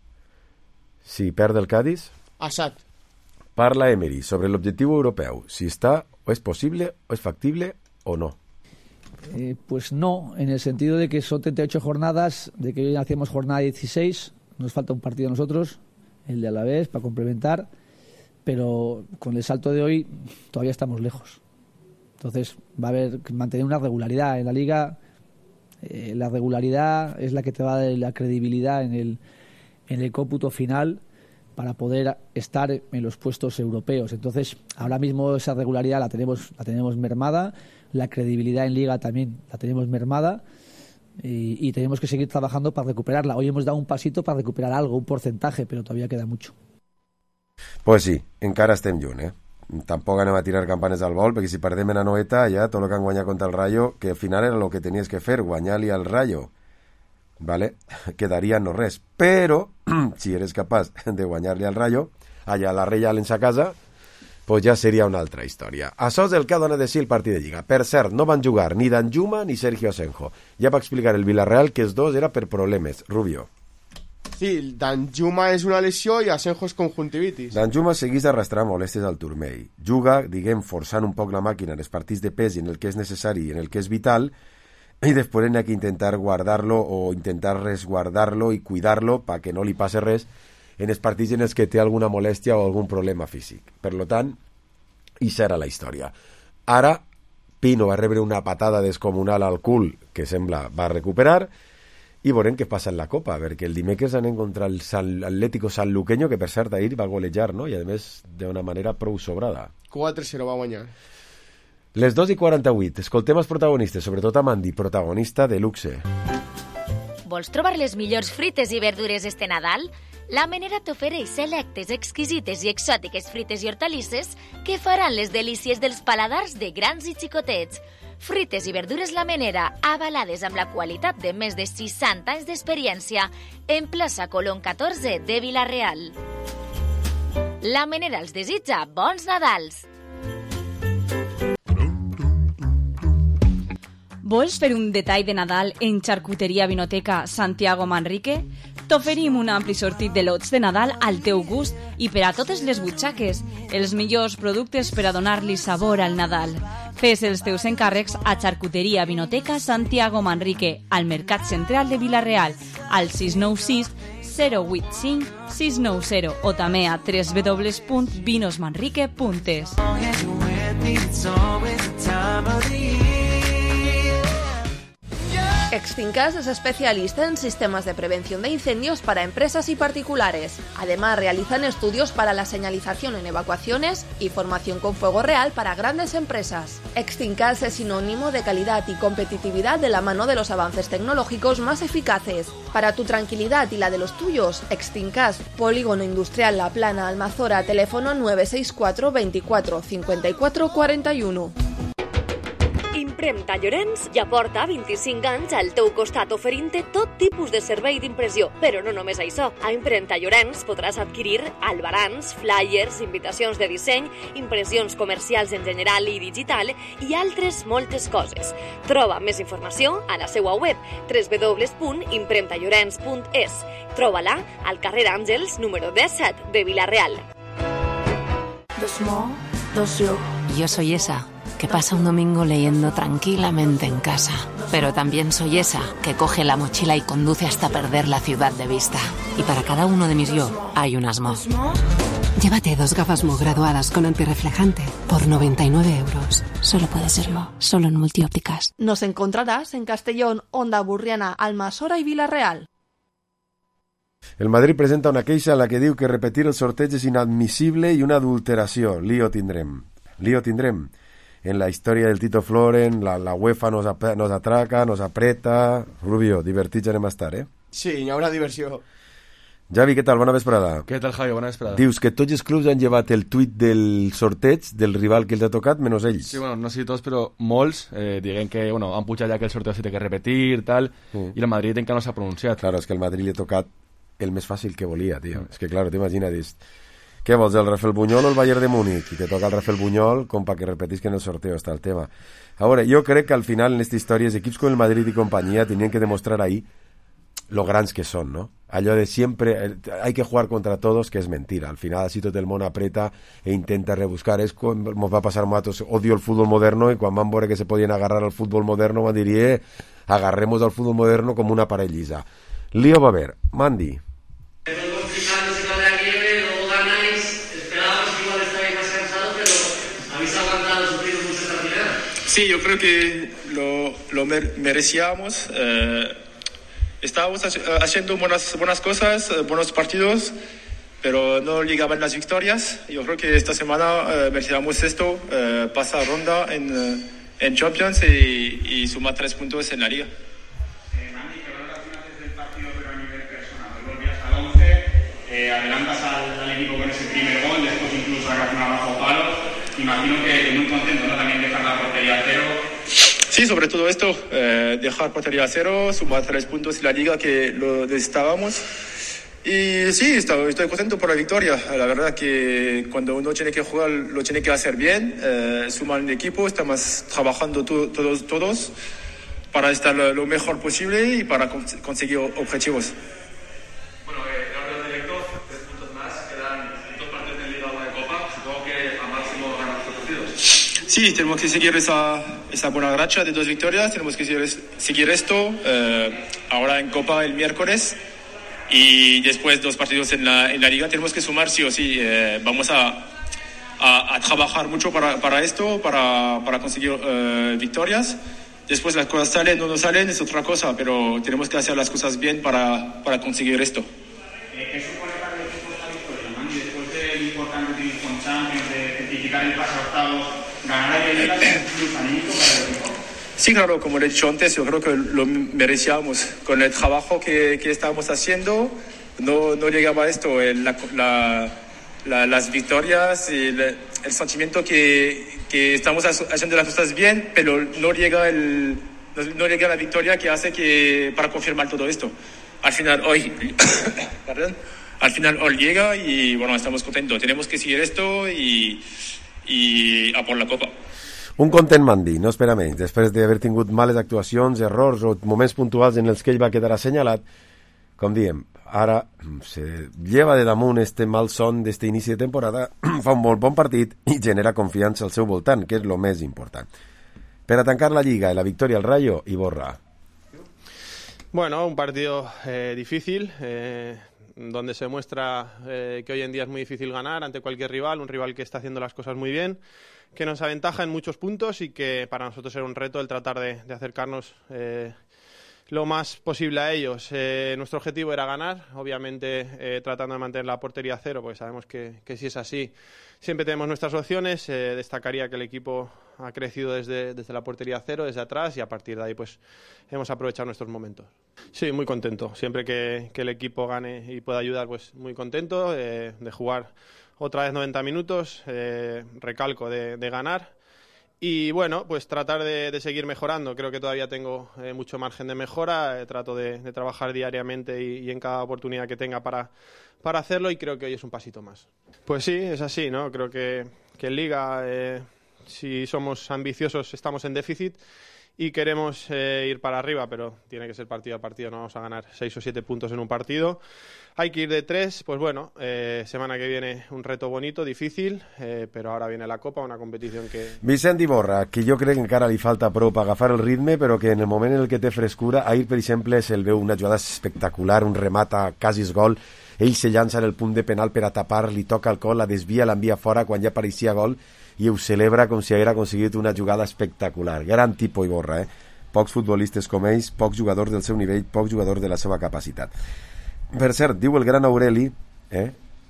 Si perd el Cádiz? A set. Parla Emery sobre l'objectiu europeu, si está o es posible o es factible o no. Eh, pues no, en el sentido de que son treinta y ocho jornadas, de que hoy hacemos jornada dieciséis, nos falta un partido a nosotros, el de Alavés, para complementar, pero con el salto de hoy todavía estamos lejos. Entonces va a haber que mantener una regularidad en la liga. Eh, la regularidad es la que te va a dar la credibilidad en el, en el cómputo final. para poder estar en los puestos europeos. Entonces, ahora mismo esa regularidad la tenemos, la tenemos mermada, la credibilidad en Liga también la tenemos mermada y, y tenemos que seguir trabajando para recuperarla. Hoy hemos dado un pasito para recuperar algo, un porcentaje, pero todavía queda mucho. Pues sí, encara estem lluny, eh? Tampoc anem a tirar campanes al vol, perquè si perdem en Anoeta, ja tot el que han guanyat contra el Rayo, que al final era el que tenies que fer, guanyar-li al Rayo, ¿vale? Quedaria no res. Però, si eres capaç de guanyar-li al Rayo, allà a la Reial en sa casa, pues ja seria una altra història. Això és el que ha donat de si el partit de Lliga. Per cert, no van jugar ni Danjuma ni Sergio Asenjo. Ja va explicar el Villarreal que els dos era per problemes. Rubio. Sí, Danjuma és una lesió i Asenjo és conjuntivitis. Danjuma segueix arrastrant molèsties al turmell. Juga, diguem, forçant un poc la màquina en els partits de pes i en el que és necessari i en el que és vital, y después hay que intentar guardarlo o intentar resguardarlo y cuidarlo para que no li passe res en els partits en els que té alguna molèstia o algun problema físic. Per lo tant, i serà la història. Ara, Pino va rebre una patada descomunal al cul que sembla va recuperar i veurem què passa en la Copa, perquè el dimecres anem contra el San, Atlético Sanluqueño, que per cert ahir va golejar, no? I a més d'una manera prou sobrada. quatre cero va guanyar. Les dos i quaranta-vuit, escoltem els protagonistes, sobretot a Mandy, protagonista de luxe. Vols trobar les millors frites i verdures este Nadal? La Menera t'ofereix selectes, exquisites i exòtiques frites i hortalisses que faran les delícies dels paladars de grans i xicotets. Frites i verdures La Menera, avalades amb la qualitat de més de seixanta anys d'experiència, en plaça Colón catorze de Vila-real. La Menera els desitja bons Nadals! Vols fer un detall de Nadal en Xarcuteria Vinoteca Santiago Manrique? T'oferim un ampli sortit de lots de Nadal al teu gust i per a totes les butxaques, els millors productes per a donar-li sabor al Nadal. Fes els teus encàrrecs a Xarcuteria Vinoteca Santiago Manrique, al Mercat Central de Vila-real, al sis nou sis zero vuit cinc sis nou zero o també a w w w punt vinos manrique punt es. Extincas es especialista en sistemas de prevención de incendios para empresas y particulares. Además, realizan estudios para la señalización en evacuaciones y formación con fuego real para grandes empresas. Extincas es sinónimo de calidad y competitividad de la mano de los avances tecnológicos más eficaces. Para tu tranquilidad y la de los tuyos, Extincas, Polígono Industrial La Plana, Almazora, teléfono nueve seis cuatro veinticuatro cincuenta y cuatro cuarenta y uno. Impremta Llorenç ja porta vint-i-cinc anys al teu costat oferint-te tot tipus de servei d'impressió. Però no només això. A Impremta Llorenç podràs adquirir albarans, flyers, invitacions de disseny, impressions comercials en general i digital i altres moltes coses. Troba més informació a la seva web w w w punt impremta llorenç punt es. Troba-la al carrer Àngels número disset de Vila-real. Yo soy esa que pasa un domingo leyendo tranquilamente en casa. Pero también soy esa que coge la mochila y conduce hasta perder la ciudad de vista. Y para cada uno de mis yo hay un asmo. Llévate dos gafas Mo graduadas con antirreflejante por noventa y nueve euros. Solo puede ser Mo, solo en Multiópticas. Nos encontrarás en Castellón, Onda Burriana, Almasora y Vila-real. El Madrid presenta una queixa en la que diu que repetir el sorteig és inadmissible i una adulteració. Lío tindrem. Lío tindrem. En la història del Tito Floren, la, la UEFA nos, ap nos atraca, nos apreta... Rubio, divertits anem a estar, eh? Sí, hi haurà diversió. Javi, què tal? Bona vesprada. Què tal, Javi? Bona vesprada. Dius que tots els clubs han llevat el tuit del sorteig del rival que els ha tocat, menys ells. Sí, bueno, no sé si tots, però molts eh, diguen que bueno, han pujat ja que el sorteig s'ha de repetir, tal, mm. i el Madrid encara no s'ha pronunciat. Claro, és que el Madrid li ha tocat el més fàcil que volia, tio. Mm. És que, claro, t'imagina, dius... Què vols, el Rafael Buñol o el Bayern de Múnich? I te toca el Rafael Buñol com para que repetisca en el sorteo, està el tema. Ahora, yo creo que al final en esta historia equipos con el Madrid y compañía tenían que demostrar ahí lo grandes que son, ¿no? Allò de siempre, hay que jugar contra todos, que es mentira. Al final, así tot el món apreta e intenta rebuscar. És com ens va passar a nosaltres, odio el fútbol moderno, i quan van veure que se podien agarrar al fútbol moderno, van dir, eh, agarremos al fútbol moderno com una pared llisa. Lío va a haver. Mandy. Sí, yo creo que lo, lo merecíamos. Eh, estábamos haciendo buenas, buenas cosas, buenos partidos, pero no llegaban las victorias. Yo creo que esta semana eh, merecíamos esto, eh, pasar ronda en, eh, en Champions y, y sumar tres puntos en la Liga. Eh, adelantas al, al equipo con ese primer gol, después incluso sacas una bajo palo. Imagino que muy contento, ¿no? También dejar la portería a cero. Sí, sobre todo esto, eh, dejar portería a cero, sumar tres puntos en la Liga que lo necesitábamos. Y sí, estoy, estoy contento por la victoria. La verdad que cuando uno tiene que jugar, lo tiene que hacer bien, eh, sumar el equipo, estamos trabajando to, todos, todos para estar lo, lo mejor posible y para con, conseguir objetivos. Sí, tenemos que seguir esa, esa buena racha de dos victorias, tenemos que seguir, seguir esto, eh, ahora en Copa el miércoles y después dos partidos en la, en la Liga, tenemos que sumar sí o sí, eh, vamos a, a, a trabajar mucho para, para esto, para, para conseguir eh, victorias, después las cosas salen o no salen, es otra cosa, pero tenemos que hacer las cosas bien para, para conseguir esto. ¿Qué supone para el equipo esta victoria, Mandi? Después del importante triunfo en Champions, de certificar el pase a octavos, ganar el Liga es un plus anímico para el equipo. Sí, claro, como le he dicho antes, yo creo que lo merecíamos. Con el trabajo que, que estábamos haciendo, no, no llegaba a esto, el, la, la, la, las victorias, el, el sentimiento que, que estamos haciendo las cosas bien, pero no llega, el, no, no llega la victoria que hace que para confirmar todo esto. Al final, hoy, perdón, al final hoy llega y bueno, estamos contentos. Tenemos que seguir esto y, i a por la Copa. Un content Mandi, no espera menys. Després d'haver tingut males actuacions, errors o moments puntuals en els que ell va quedar assenyalat, com diem, ara se lleva de damunt este mal son d'este inici de temporada, fa un molt bon partit i genera confiança al seu voltant, que és el més important. Per a tancar la Lliga i la victòria al Rayo, i Borra. Bueno, un partido eh, difícil, eh, donde se muestra eh, que hoy en día es muy difícil ganar ante cualquier rival, un rival que está haciendo las cosas muy bien, que nos aventaja en muchos puntos y que para nosotros era un reto el tratar de, de acercarnos eh, lo más posible a ellos. Eh, nuestro objetivo era ganar, obviamente eh, tratando de mantener la portería a cero, porque sabemos que, que si es así siempre tenemos nuestras opciones. Eh, destacaría que el equipo ha crecido desde, desde la portería a cero, desde atrás, y a partir de ahí pues hemos aprovechado nuestros momentos. Sí, muy contento. Siempre que, que el equipo gane y pueda ayudar, pues muy contento eh, de jugar otra vez noventa minutos, eh, recalco, de, de ganar. Y bueno, pues tratar de, de seguir mejorando. Creo que todavía tengo eh, mucho margen de mejora. Eh, trato de, de trabajar diariamente y, y en cada oportunidad que tenga para, para hacerlo, y creo que hoy es un pasito más. Pues sí, es así, ¿no? Creo que, que en Liga, eh, si somos ambiciosos, estamos en déficit y queremos eh, ir para arriba, pero tiene que ser partido a partido. No vamos a ganar seis o siete puntos en un partido. Hay que ir de tres. Pues bueno, eh, semana que viene un reto bonito, difícil, eh, però ahora viene la Copa, una competició que... Vicent Iborra, que jo crec que encara li falta prou per agafar el ritme, però que en el moment en el que té frescura, ahir, per exemple, se'l veu una jugada espectacular, un remat a quasi gol, ell se llança en el punt de penal per a tapar, li toca el col, la desvia, l'envia fora quan ja pareixia gol, i ho celebra com si haguera aconseguit una jugada espectacular. Gran tipus Iborra, eh? Pocs futbolistes com ells, pocs jugadors del seu nivell, pocs jugadors de la seva capacitat. Per cert, diu el gran Aureli, eh,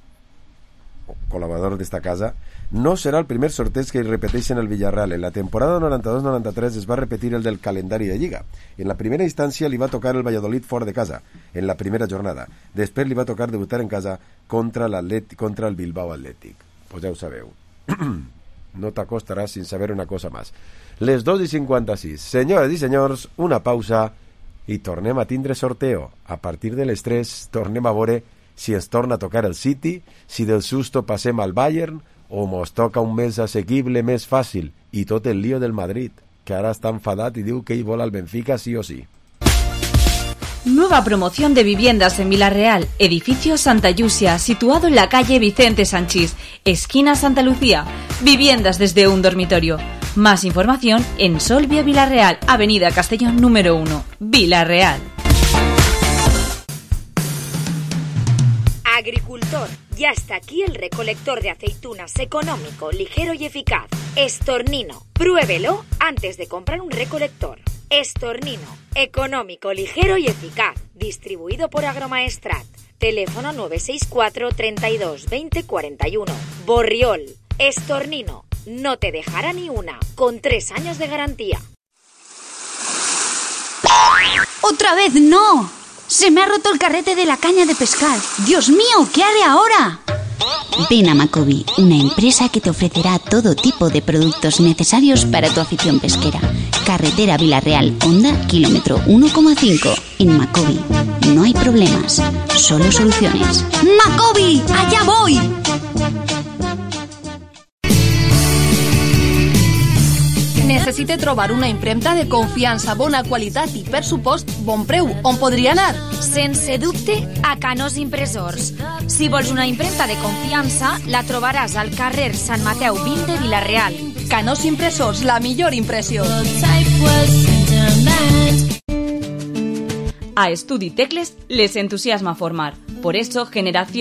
col·laborador d'esta casa, no serà el primer sorteig que repeteix en el Villarreal. En la temporada noranta-dos noranta-tres es va repetir el del calendari de Lliga. En la primera instància li va tocar el Valladolid fora de casa, en la primera jornada. Després li va tocar debutar en casa contra, contra el Bilbao Atlètic. Pues ja ho sabeu. No t'acostaràs sin saber una cosa més. Les dos i cinquanta-sis. Senyores i senyors, una pausa i tornem a tindre sorteo. A partir de les tres tornem a veure si ens torna a tocar el City, si del susto passem al Bayern o mos toca un més assequible, més fàcil, i tot el lío del Madrid, que ara està enfadat i diu que ell vol al Benfica sí o sí. Nueva promoción de viviendas en Villarreal, edificio Santa Yusia, situado en la calle Vicente Sanchís, esquina Santa Lucía. Viviendas desde un dormitorio. Más información en Solvia Villarreal, avenida Castellón número uno, Villarreal. Agricultor, ya está aquí el recolector de aceitunas económico, ligero y eficaz. Estornino, pruébelo antes de comprar un recolector. Estornino, económico, ligero y eficaz, distribuido por Agromaestrat. Teléfono nueve seis cuatro, treinta y dos, veinte, cuarenta y uno. Borriol, Estornino, no te dejará ni una, con tres años de garantía. ¡Otra vez no! Se me ha roto el carrete de la caña de pescar. ¡Dios mío! ¿Qué haré ahora? Ven a Macobi, una empresa que te ofrecerá todo tipo de productos necesarios para tu afición pesquera. Carretera Villarreal, Honda, kilómetro uno coma cinco. En Macobi no hay problemas, solo soluciones. ¡Macobi! ¡Allá voy! Necessite trobar una impremta de confiança, bona qualitat i, per supost, bon preu. On podria anar? Sense dubte, a Canós Impressors. Si vols una impremta de confiança, la trobaràs al carrer Sant Mateu vint de Vila-real. Canós Impressors, la millor impressió. A Estudi Tecles les entusiasma formar. Por eso, Generación